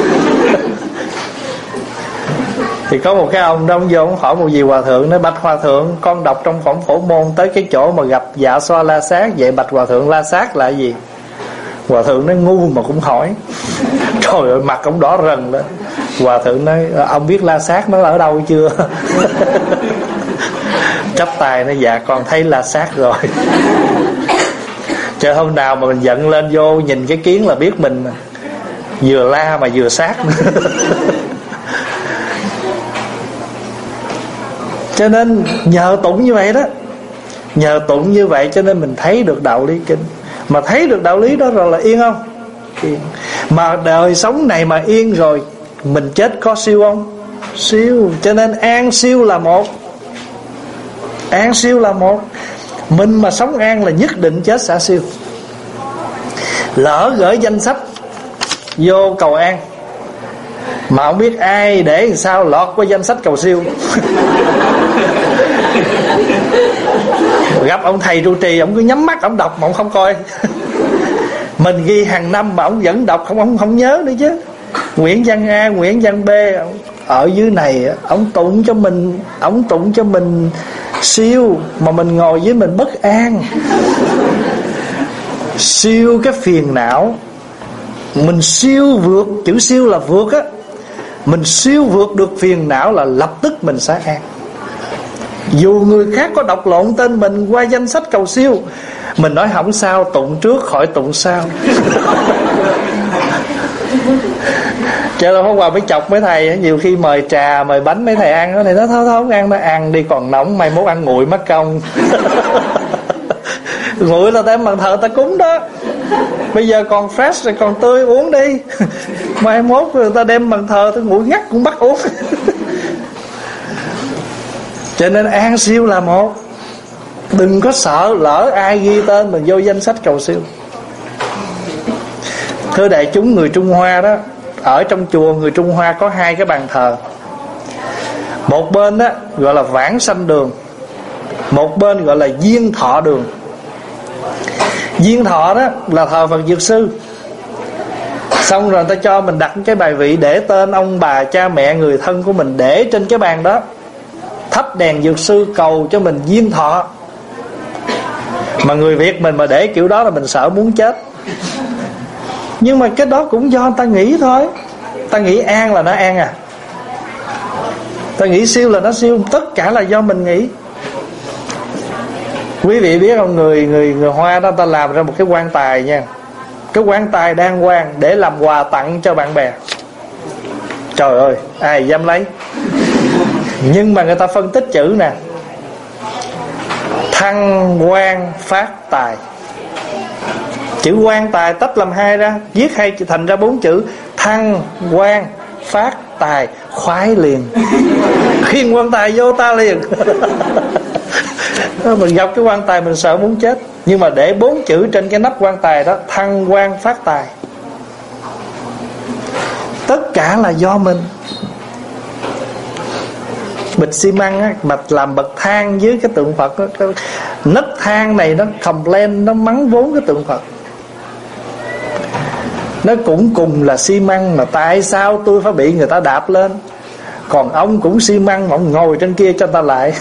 Speaker 1: Thì có một cái ông đó, ông vô ông hỏi một vị hòa thượng, nói bạch hòa thượng, con đọc trong Phẩm Phổ Môn tới cái chỗ mà gặp dạ xoa la sát, vậy bạch hòa thượng la sát là gì? Hòa thượng nói ngu mà cũng hỏi. Trời ơi mặt ông đỏ rần lên. Hòa thượng nói ông biết la sát nó ở đâu chưa? Chắp tay nói dạ con thấy la sát rồi. Chứ hôm nào mà mình giận lên vô nhìn cái kiến là biết mình vừa la mà vừa sát. Cho nên nhờ tụng như vậy đó, nhờ tụng như vậy cho nên mình thấy được đạo lý kinh. Mà thấy được đạo lý đó rồi là yên không? Yên. Mà đời sống này mà yên rồi, Mình chết có siêu không? Siêu. Cho nên an siêu là một. An siêu là một. Mình mà sống an là nhất định chết xả siêu. Lỡ gửi danh sách vô cầu an mà không biết ai để làm sao lọt qua danh sách cầu siêu. Gặp ông thầy trụ trì, ông cứ nhắm mắt ông đọc mà ông không coi. Mình ghi hàng năm mà ông vẫn đọc, không nhớ nữa chứ. Nguyễn Văn A, Nguyễn Văn B, ở dưới này ông tụng cho mình siêu, mà mình ngồi với mình bất an. Siêu cái phiền não. Mình siêu vượt, chữ siêu là vượt á. Mình siêu vượt được phiền não là lập tức mình sẽ an. Dù người khác có đọc lộn tên mình qua danh sách cầu siêu, mình nói không sao, tụng trước khỏi tụng sau. Cho nên hôm qua mới chọc mấy thầy, nhiều khi mời trà mời bánh mấy thầy ăn, này nó thôi không ăn, nó ăn đi còn nóng, mai mốt ăn nguội mất công. Nguội là đem bàn thờ ta cúng đó, bây giờ còn fresh rồi còn tươi uống đi. Mai mốt người ta đem bàn thờ ta nguội ngắt cũng bắt uống. Cho nên an siêu là một. Đừng có sợ lỡ ai ghi tên mình vô danh sách cầu siêu. Thưa đại chúng, người Trung Hoa đó, ở trong chùa người Trung Hoa có hai cái bàn thờ. Một bên đó gọi là Vãng Sanh Đường, một bên gọi là Diên Thọ Đường. Diên Thọ đó là thờ Phật Dược Sư. Xong rồi người ta cho mình đặt cái bài vị để tên ông bà cha mẹ người thân của mình để trên cái bàn đó, thắp đèn Dược Sư cầu cho mình diên thọ. Mà người Việt mình mà để kiểu đó là mình sợ muốn chết. Nhưng mà cái đó cũng do ta nghĩ thôi. Ta nghĩ an là nó an à, ta nghĩ siêu là nó siêu. Tất cả là do mình nghĩ. Quý vị biết không, người Hoa đó ta làm ra một cái quan tài nha. Cái quan tài đàng hoàng để làm quà tặng cho bạn bè. Trời ơi, ai dám lấy. Nhưng mà người ta phân tích chữ nè: thăng quan phát tài. Chữ quan tài tách làm hai ra, viết hay thành ra 4 chữ: thăng quan phát tài, khoái liền. Khiêng quan tài vô ta liền. Mình gặp cái quan tài mình sợ muốn chết. Nhưng mà để 4 chữ trên cái nắp quan tài đó: thăng quan phát tài. Tất cả là do mình. Bịch xi măng á, mà làm bậc thang dưới cái tượng Phật đó, cái nấc thang này nó complain, nó mắng vốn cái tượng Phật. Nó cũng cùng là xi măng, mà tại sao tôi phải bị người ta đạp lên? Còn ông cũng xi măng mà ông ngồi trên kia cho ta lại.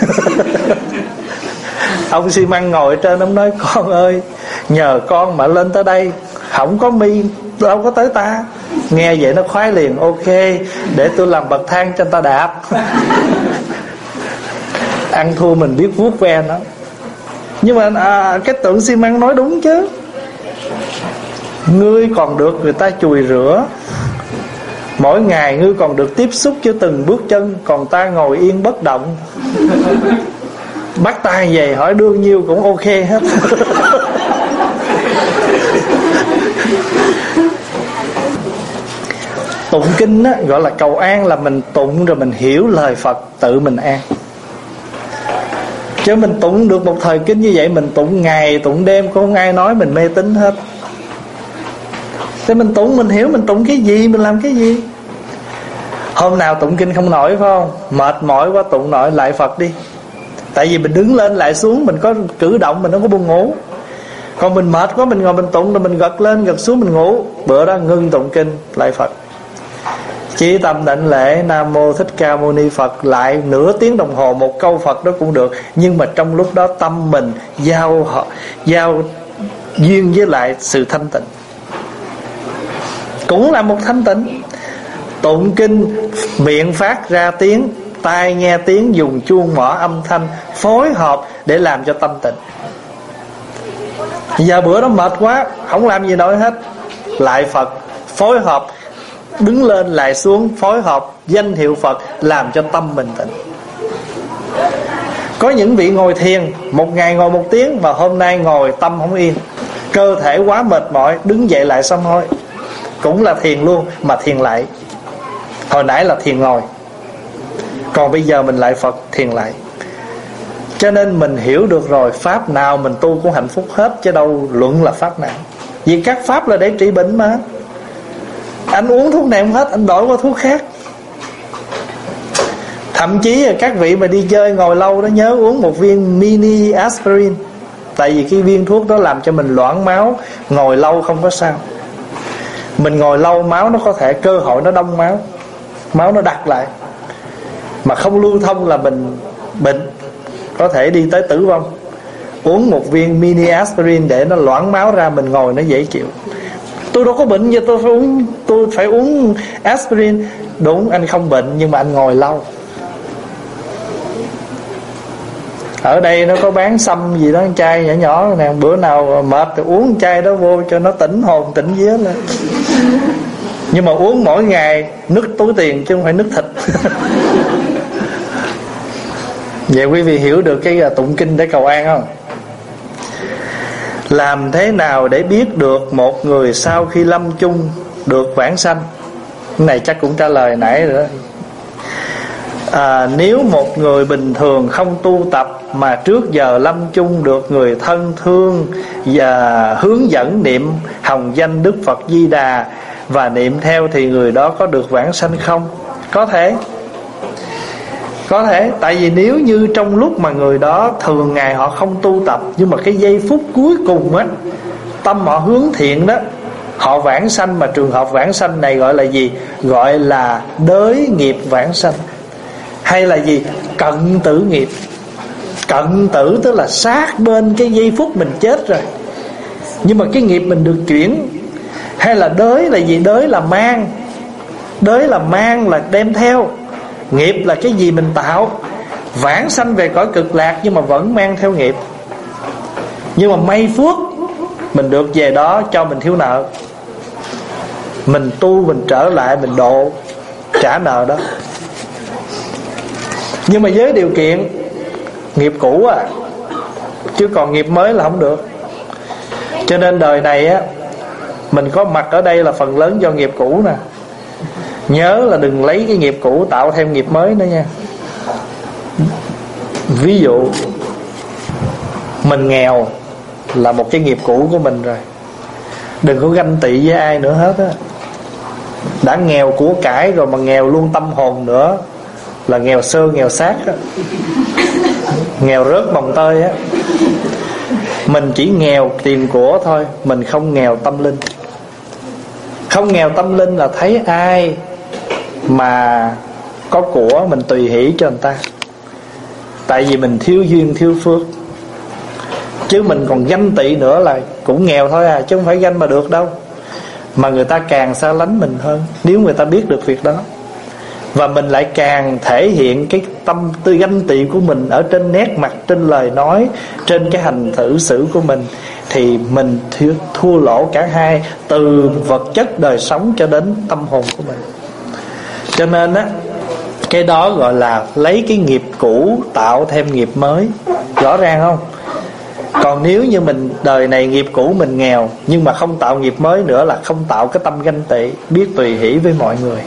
Speaker 1: Ông xi măng ngồi trên, ông nói: con ơi, nhờ con mà lên tới đây, không có mi đâu có tới ta. Nghe vậy nó khoái liền: ok, để tôi làm bậc thang cho ta đạp. Ăn thua mình biết vuốt ve nó. Nhưng mà cái tượng xi măng nói đúng chứ. Ngươi còn được người ta chùi rửa, mỗi ngày ngươi còn được tiếp xúc với từng bước chân, còn ta ngồi yên bất động. Bắt tay về hỏi đương nhiêu cũng ok hết. Tụng kinh á, gọi là cầu an, là mình tụng rồi mình hiểu lời Phật tự mình an. Chứ mình tụng được một thời kinh như vậy, mình tụng ngày tụng đêm, có không ai nói mình mê tín hết. Thế mình tụng mình hiểu mình tụng cái gì, mình làm cái gì. Hôm nào tụng kinh không nổi phải không? Mệt mỏi quá tụng nổi lại Phật đi. Tại vì mình đứng lên lại xuống, mình có cử động, mình không có buồn ngủ. Còn mình mệt quá, mình ngồi mình tụng rồi mình gật lên gật xuống mình ngủ. Bữa đó ngưng tụng kinh lại Phật, chí tâm định lễ Nam Mô Thích Ca Mâu Ni Phật lại nửa tiếng đồng hồ, một câu Phật đó cũng được. Nhưng mà trong lúc đó tâm mình giao duyên với lại sự thanh tịnh, cũng là một thanh tịnh. Tụng kinh miệng phát ra tiếng, tai nghe tiếng, dùng chuông mỏ âm thanh phối hợp để làm cho tâm tịnh. Giờ bữa đó mệt quá không làm gì nổi hết, lại Phật phối hợp, đứng lên lại xuống phối hợp danh hiệu Phật làm cho tâm mình tịnh. Có những vị ngồi thiền một ngày ngồi 1 tiếng, mà hôm nay ngồi tâm không yên, cơ thể quá mệt mỏi, đứng dậy lại sám hối, cũng là thiền luôn mà thiền lại. Hồi nãy là thiền ngồi, còn bây giờ mình lại Phật thiền lại. Cho nên mình hiểu được rồi, pháp nào mình tu cũng hạnh phúc hết, chứ đâu luận là pháp nào. Vì các pháp là để trị bệnh mà. Anh uống thuốc này không hết, anh đổi qua thuốc khác. Thậm chí là các vị mà đi chơi ngồi lâu đó, nhớ uống một viên mini aspirin. Tại vì cái viên thuốc đó làm cho mình loãng máu, ngồi lâu không có sao. Mình ngồi lâu máu nó có thể cơ hội nó đông máu, máu nó đặc lại, mà không lưu thông là mình bệnh, có thể đi tới tử vong. Uống một viên mini aspirin để nó loãng máu ra, mình ngồi nó dễ chịu. Tôi đâu có bệnh gì tôi phải uống aspirin. Đúng, anh không bệnh nhưng mà anh ngồi lâu. Ở đây nó có bán sâm gì đó, chai nhỏ nhỏ nè, bữa nào mệt thì uống chai đó vô cho nó tỉnh hồn tỉnh vía lên. Nhưng mà uống mỗi ngày nứt túi tiền chứ không phải nứt thịt. Vậy quý vị hiểu được cái tụng kinh để cầu an không? Làm thế nào để biết được một người sau khi lâm chung được vãng sanh? Cái này chắc cũng trả lời nãy rồi đó. Nếu một người bình thường không tu tập mà trước giờ lâm chung được người thân thương và hướng dẫn niệm hồng danh Đức Phật Di Đà và niệm theo, thì người đó có được vãng sanh không? Có thể. Có thể. Tại vì nếu như trong lúc mà người đó thường ngày họ không tu tập, nhưng mà cái giây phút cuối cùng á, tâm họ hướng thiện đó, họ vãng sanh. Mà trường hợp vãng sanh này gọi là gì? Gọi là đới nghiệp vãng sanh. Hay là gì? Cận tử nghiệp. Cận tử tức là sát bên cái giây phút mình chết rồi, nhưng mà cái nghiệp mình được chuyển. Hay là đới là gì? Đới là mang. Đới là mang, là đem theo. Nghiệp là cái gì mình tạo. Vãng sanh về cõi cực lạc nhưng mà vẫn mang theo nghiệp. Nhưng mà may phước mình được về đó cho mình thiếu nợ, mình tu, mình trở lại, mình độ trả nợ đó. Nhưng mà với điều kiện nghiệp cũ à, chứ còn nghiệp mới là không được. Cho nên đời này á, mình có mặt ở đây là phần lớn do nghiệp cũ nè. Nhớ là đừng lấy cái nghiệp cũ tạo thêm nghiệp mới nữa nha. Ví dụ mình nghèo là một cái nghiệp cũ của mình rồi, đừng có ganh tị với ai nữa hết á. Đã nghèo của cải rồi mà nghèo luôn tâm hồn nữa là nghèo sơ nghèo xác á, nghèo rớt mồng tơi á. Mình chỉ nghèo tiền của thôi, mình không nghèo tâm linh. Không nghèo tâm linh là thấy ai mà có của mình tùy hỷ cho người ta, tại vì mình thiếu duyên thiếu phước. Chứ mình còn ganh tị nữa là cũng nghèo thôi à, chứ không phải ganh mà được đâu. Mà người ta càng xa lánh mình hơn nếu người ta biết được việc đó. Và mình lại càng thể hiện cái tâm tư ganh tị của mình ở trên nét mặt, trên lời nói, trên cái hành xử của mình, thì mình thua lỗ cả hai, từ vật chất đời sống cho đến tâm hồn của mình. Cho nên á, cái đó gọi là lấy cái nghiệp cũ tạo thêm nghiệp mới. Rõ ràng không? Còn nếu như mình đời này nghiệp cũ mình nghèo, nhưng mà không tạo nghiệp mới nữa, là không tạo cái tâm ganh tị, biết tùy hỷ với mọi người.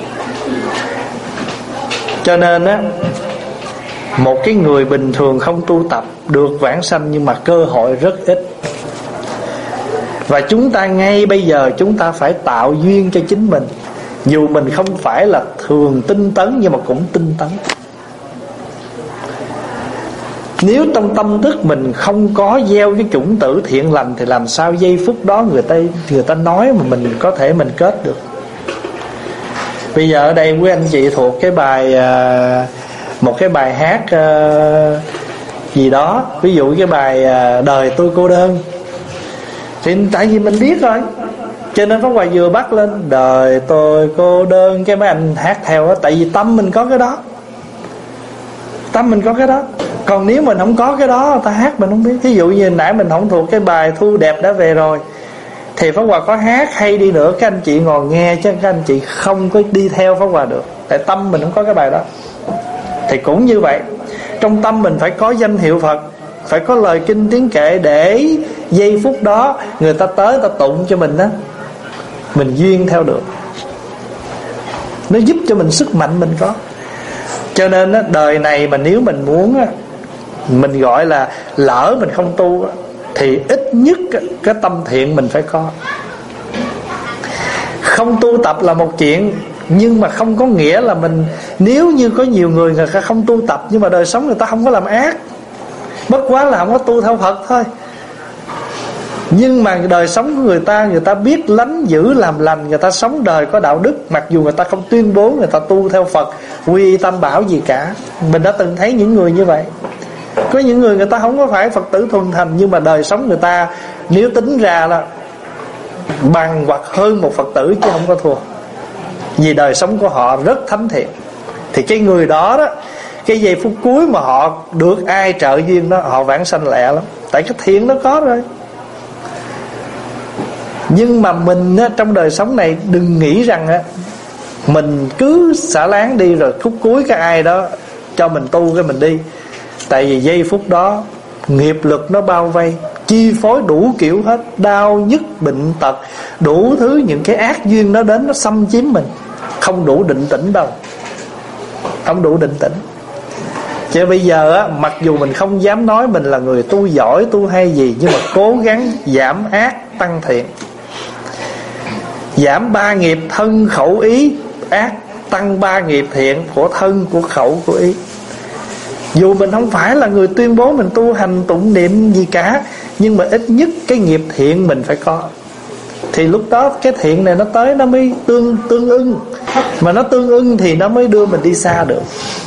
Speaker 1: Cho nên á, một cái người bình thường không tu tập được vãng sanh, nhưng mà cơ hội rất ít. Và chúng ta ngay bây giờ chúng ta phải tạo duyên cho chính mình. Dù mình không phải là thường tinh tấn, nhưng mà cũng tinh tấn. Nếu trong tâm thức mình không có gieo cái chủng tử thiện lành, thì làm sao giây phút đó người ta nói mà mình có thể mình kết được. Bây giờ ở đây quý anh chị thuộc cái bài, một cái bài hát gì đó, ví dụ cái bài Đời Tôi Cô Đơn, thì tại vì mình biết rồi, cho nên Pháp Hòa vừa bắt lên Đời Tôi Cô Đơn, cái mấy anh hát theo đó. Tại vì tâm mình có cái đó, tâm mình có cái đó. Còn nếu mình không có cái đó, ta hát mình không biết. Ví dụ như nãy mình không thuộc cái bài Thu Đẹp Đã Về Rồi, thì Pháp Hòa có hát hay đi nữa, các anh chị ngồi nghe, chứ các anh chị không có đi theo Pháp Hòa được, tại tâm mình không có cái bài đó. Thì cũng như vậy, trong tâm mình phải có danh hiệu Phật, phải có lời kinh tiếng kệ, để giây phút đó người ta tới ta tụng cho mình đó, mình duyên theo được. nó giúp cho mình sức mạnh mình có. Cho nên á, đời này mà nếu mình muốn á, mình gọi là lỡ mình không tu á, thì ít nhất cái tâm thiện mình phải có. Không tu tập là một chuyện, nhưng mà không có nghĩa là mình, nếu như có nhiều người ta không tu tập nhưng mà đời sống người ta không có làm ác, bất quá là không có tu theo Phật thôi. Nhưng mà đời sống của người ta biết lánh giữ làm lành, người ta sống đời có đạo đức, mặc dù người ta không tuyên bố người ta tu theo Phật, quy y Tam Bảo gì cả. Mình đã từng thấy những người như vậy. Có những người ta không có phải Phật tử thuần thành, nhưng mà đời sống người ta nếu tính ra là bằng hoặc hơn một Phật tử chứ không có thua, vì đời sống của họ rất thánh thiện. Thì cái người đó đó, cái giây phút cuối mà họ được ai trợ duyên đó, họ vãng sanh lẹ lắm. Tại cái thiện nó có rồi. Nhưng mà mình á, trong đời sống này đừng nghĩ rằng á, mình cứ xả láng đi rồi khúc cuối cái ai đó cho mình tu cái mình đi. Tại vì giây phút đó nghiệp lực nó bao vây, chi phối đủ kiểu hết, đau nhức bệnh tật, đủ thứ những cái ác duyên nó đến, nó xâm chiếm mình, không đủ định tĩnh đâu, không đủ định tĩnh. Chứ bây giờ á, mặc dù mình không dám nói mình là người tu giỏi, tu hay gì, nhưng mà cố gắng giảm ác tăng thiện, giảm 3 nghiệp thân khẩu ý ác, tăng 3 nghiệp thiện của thân, của khẩu, của ý. Dù mình không phải là người tuyên bố mình tu hành tụng niệm gì cả, nhưng mà ít nhất cái nghiệp thiện mình phải có. Thì lúc đó cái thiện này nó tới, nó mới tương ưng. Mà nó tương ưng thì nó mới đưa mình đi xa được.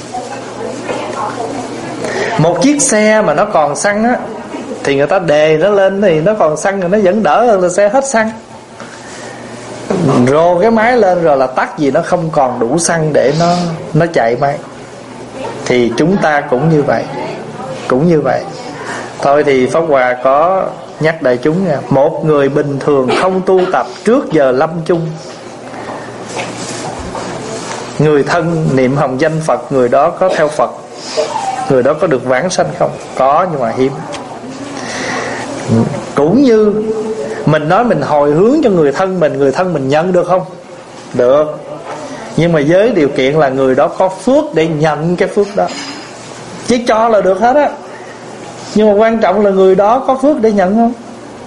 Speaker 1: Một chiếc xe mà nó còn xăng á, thì người ta đề nó lên thì nó còn xăng rồi, nó vẫn đỡ hơn là xe hết xăng. Rô cái máy lên rồi là tắt, vì nó không còn đủ xăng để nó chạy máy. Thì chúng ta cũng như vậy, cũng như vậy. Thôi thì Pháp Hòa có nhắc đại chúng nha, một người bình thường không tu tập trước giờ lâm chung, người thân niệm hồng danh Phật, người đó có theo Phật, người đó có được vãng sanh không? Có, nhưng mà hiếm. Cũng như mình nói mình hồi hướng cho người thân mình nhận được không? Được. Nhưng mà với điều kiện là người đó có phước để nhận cái phước đó. Chứ cho là được hết á, nhưng mà quan trọng là người đó có phước để nhận không?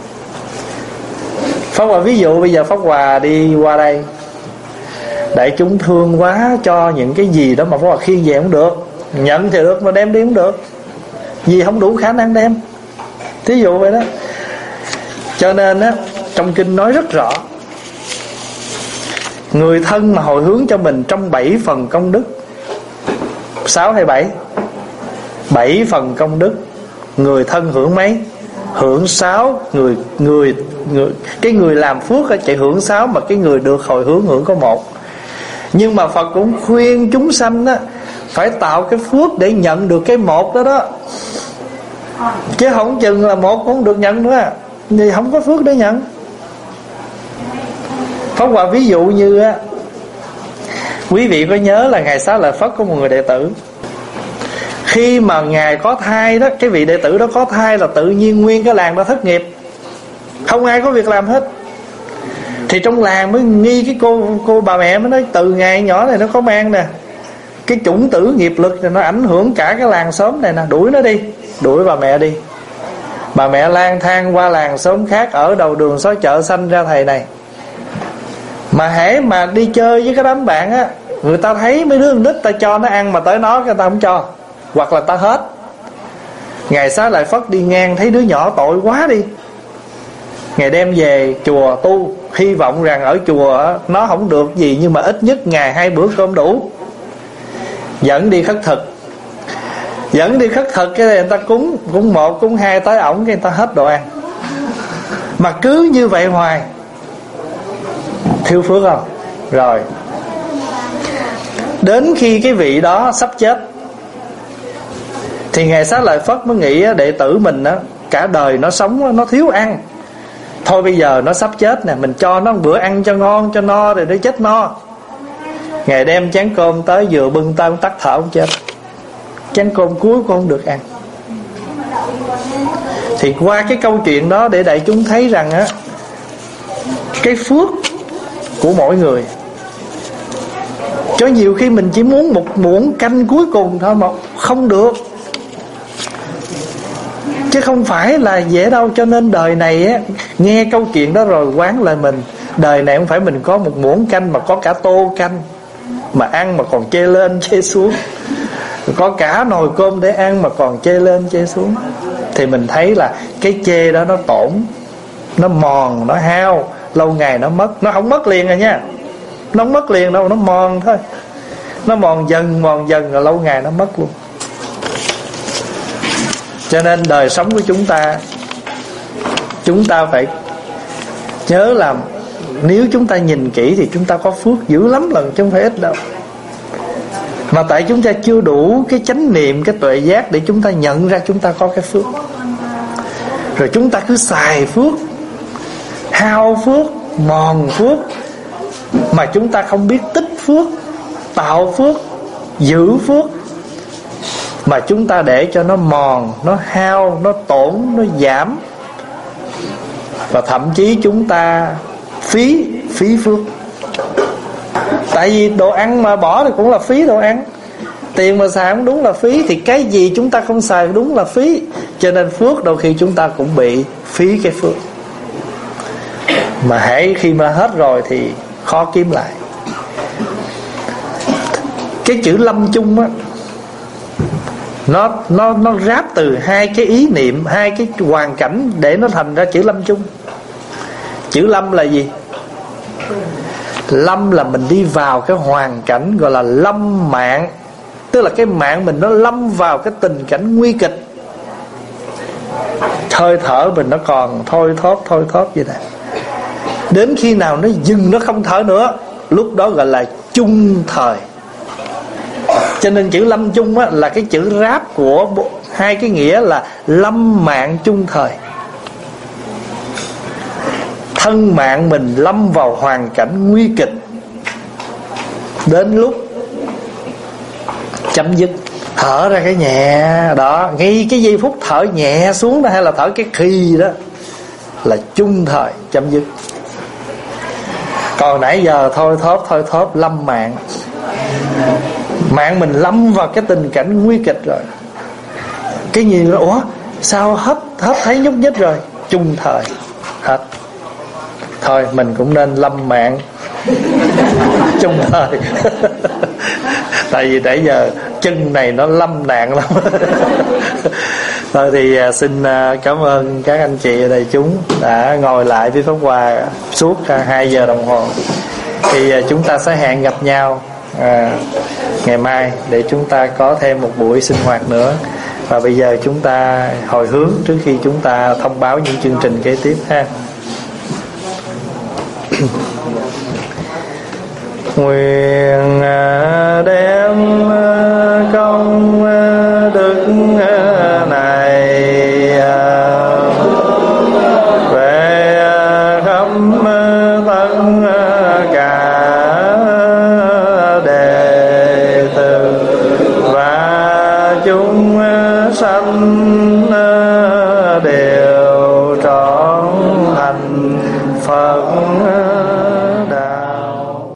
Speaker 1: Pháp Hòa ví dụ bây giờ Pháp Hòa đi qua đây, đại chúng thương quá cho những cái gì đó mà Pháp Hòa khiêng về không được, nhận thì được mà đem đi không được, vì không đủ khả năng đem. Thí dụ vậy đó. Cho nên á, trong kinh nói rất rõ, người thân mà hồi hướng cho mình trong 7 phần công đức, 6 hay 7? 7 phần công đức, người thân hưởng mấy? Hưởng 6. Cái người làm phước chỉ hưởng 6, mà cái người được hồi hướng hưởng có 1. Nhưng mà Phật cũng khuyên chúng sanh á, phải tạo cái phước để nhận được cái 1 đó đó. Chứ không chừng là 1 cũng không được nhận nữa, vì không có phước để nhận. Pháp Hòa ví dụ như á, quý vị có nhớ là ngày Xá Lợi Phất có một người đệ tử, khi mà ngài có thai đó, cái vị đệ tử đó có thai là tự nhiên nguyên cái làng đó thất nghiệp, không ai có việc làm hết. Thì trong làng mới nghi cái cô bà mẹ mới nói, từ ngày nhỏ này nó có mang nè, cái chủng tử nghiệp lực này nó ảnh hưởng cả cái làng xóm này nè, đuổi nó đi, đuổi bà mẹ đi. Bà mẹ lang thang qua làng xóm khác, ở đầu đường xó chợ sanh ra thầy này. Mà hễ mà đi chơi với cái đám bạn á, người ta thấy mấy đứa con nít ta cho nó ăn, mà tới nó người ta không cho, hoặc là ta hết. Ngài Xá Lợi Phất đi ngang thấy đứa nhỏ tội quá đi, Ngài đem về chùa tu, hy vọng rằng ở chùa nó không được gì, nhưng mà ít nhất ngày 2 bữa cơm đủ. Dẫn đi khất thực, dẫn đi khất thực cái người ta cúng 1, cúng 2 tới ổng cái người ta hết đồ ăn. Mà cứ như vậy hoài, thiếu phước không? Rồi đến khi cái vị đó sắp chết, thì Ngài Xá Lợi Phất mới nghĩ đệ tử mình á, cả đời nó sống nó thiếu ăn, thôi bây giờ nó sắp chết nè, mình cho nó một bữa ăn cho ngon cho no rồi nó chết no. Ngài đem chén cơm tới, vừa bưng tới tắt thở ông chết. Chén cơm cuối cũng không được ăn. Thì qua cái câu chuyện đó để đại chúng thấy rằng á, cái phước của mỗi người Cho nhiều khi mình chỉ muốn một muỗng canh cuối cùng thôi mà không được, chứ không phải là dễ đâu. Cho nên đời này á, nghe câu chuyện đó rồi quán lại mình, đời này không phải mình có một muỗng canh mà có cả tô canh, mà ăn mà còn chê lên chê xuống, có cả nồi cơm để ăn mà còn chê lên chê xuống. Thì mình thấy là cái chê đó nó tổn, nó mòn, nó hao, lâu ngày nó mất. Nó không mất liền rồi nha, nó không mất liền đâu, nó mòn thôi. Nó mòn dần rồi lâu ngày nó mất luôn. Cho nên đời sống của chúng ta phải nhớ là nếu chúng ta nhìn kỹ thì chúng ta có phước dữ lắm lần, chứ không phải ít đâu. Mà tại chúng ta chưa đủ cái chánh niệm, cái tuệ giác để chúng ta nhận ra chúng ta có cái phước. Rồi chúng ta cứ xài phước, hao phước, mòn phước, mà chúng ta không biết tích phước, tạo phước, giữ phước, mà chúng ta để cho nó mòn, nó hao, nó tổn, nó giảm. Và thậm chí chúng ta phí phước. Tại vì đồ ăn mà bỏ thì cũng là phí đồ ăn, tiền mà xài cũng đúng là phí, thì cái gì chúng ta không xài đúng là phí. Cho nên phước đôi khi chúng ta cũng bị phí cái phước. Mà hãy khi mà hết rồi thì khó kiếm lại. Cái chữ lâm chung á, nó ráp từ hai cái ý niệm, hai cái hoàn cảnh để nó thành ra chữ lâm chung. Chữ lâm là gì? Lâm là mình đi vào cái hoàn cảnh gọi là lâm mạng, tức là cái mạng mình nó lâm vào cái tình cảnh nguy kịch, hơi thở mình nó còn thôi thóp vậy nè. Đến khi nào nó dừng, nó không thở nữa, lúc đó gọi là chung thời. Cho nên chữ lâm chung á, là cái chữ ráp của hai cái nghĩa là lâm mạng chung thời. Thân mạng mình lâm vào hoàn cảnh nguy kịch, đến lúc chấm dứt, thở ra cái nhẹ đó, ngay cái giây phút thở nhẹ xuống đó, hay là thở cái khi đó là chung thời, chấm dứt. Còn nãy giờ thôi thóp lâm mạng, mạng mình lâm vào cái tình cảnh nguy kịch rồi. Cái gì đó, ủa sao hết thấy nhúc nhích rồi, chung thời, hết. Thôi mình cũng nên lâm mạng chung thời. Tại vì nãy giờ chân này nó lâm nạn lắm. Thôi thì xin cảm ơn các anh chị ở đây chúng đã ngồi lại với Pháp Hòa suốt 2 giờ đồng hồ. Thì chúng ta sẽ hẹn gặp nhau ngày mai để chúng ta có thêm một buổi sinh hoạt nữa. Và bây giờ chúng ta hồi hướng trước khi chúng ta thông báo những chương trình kế tiếp ha. Nguyện đem công đức này về khắp tất cả đệ tử và chúng sanh đều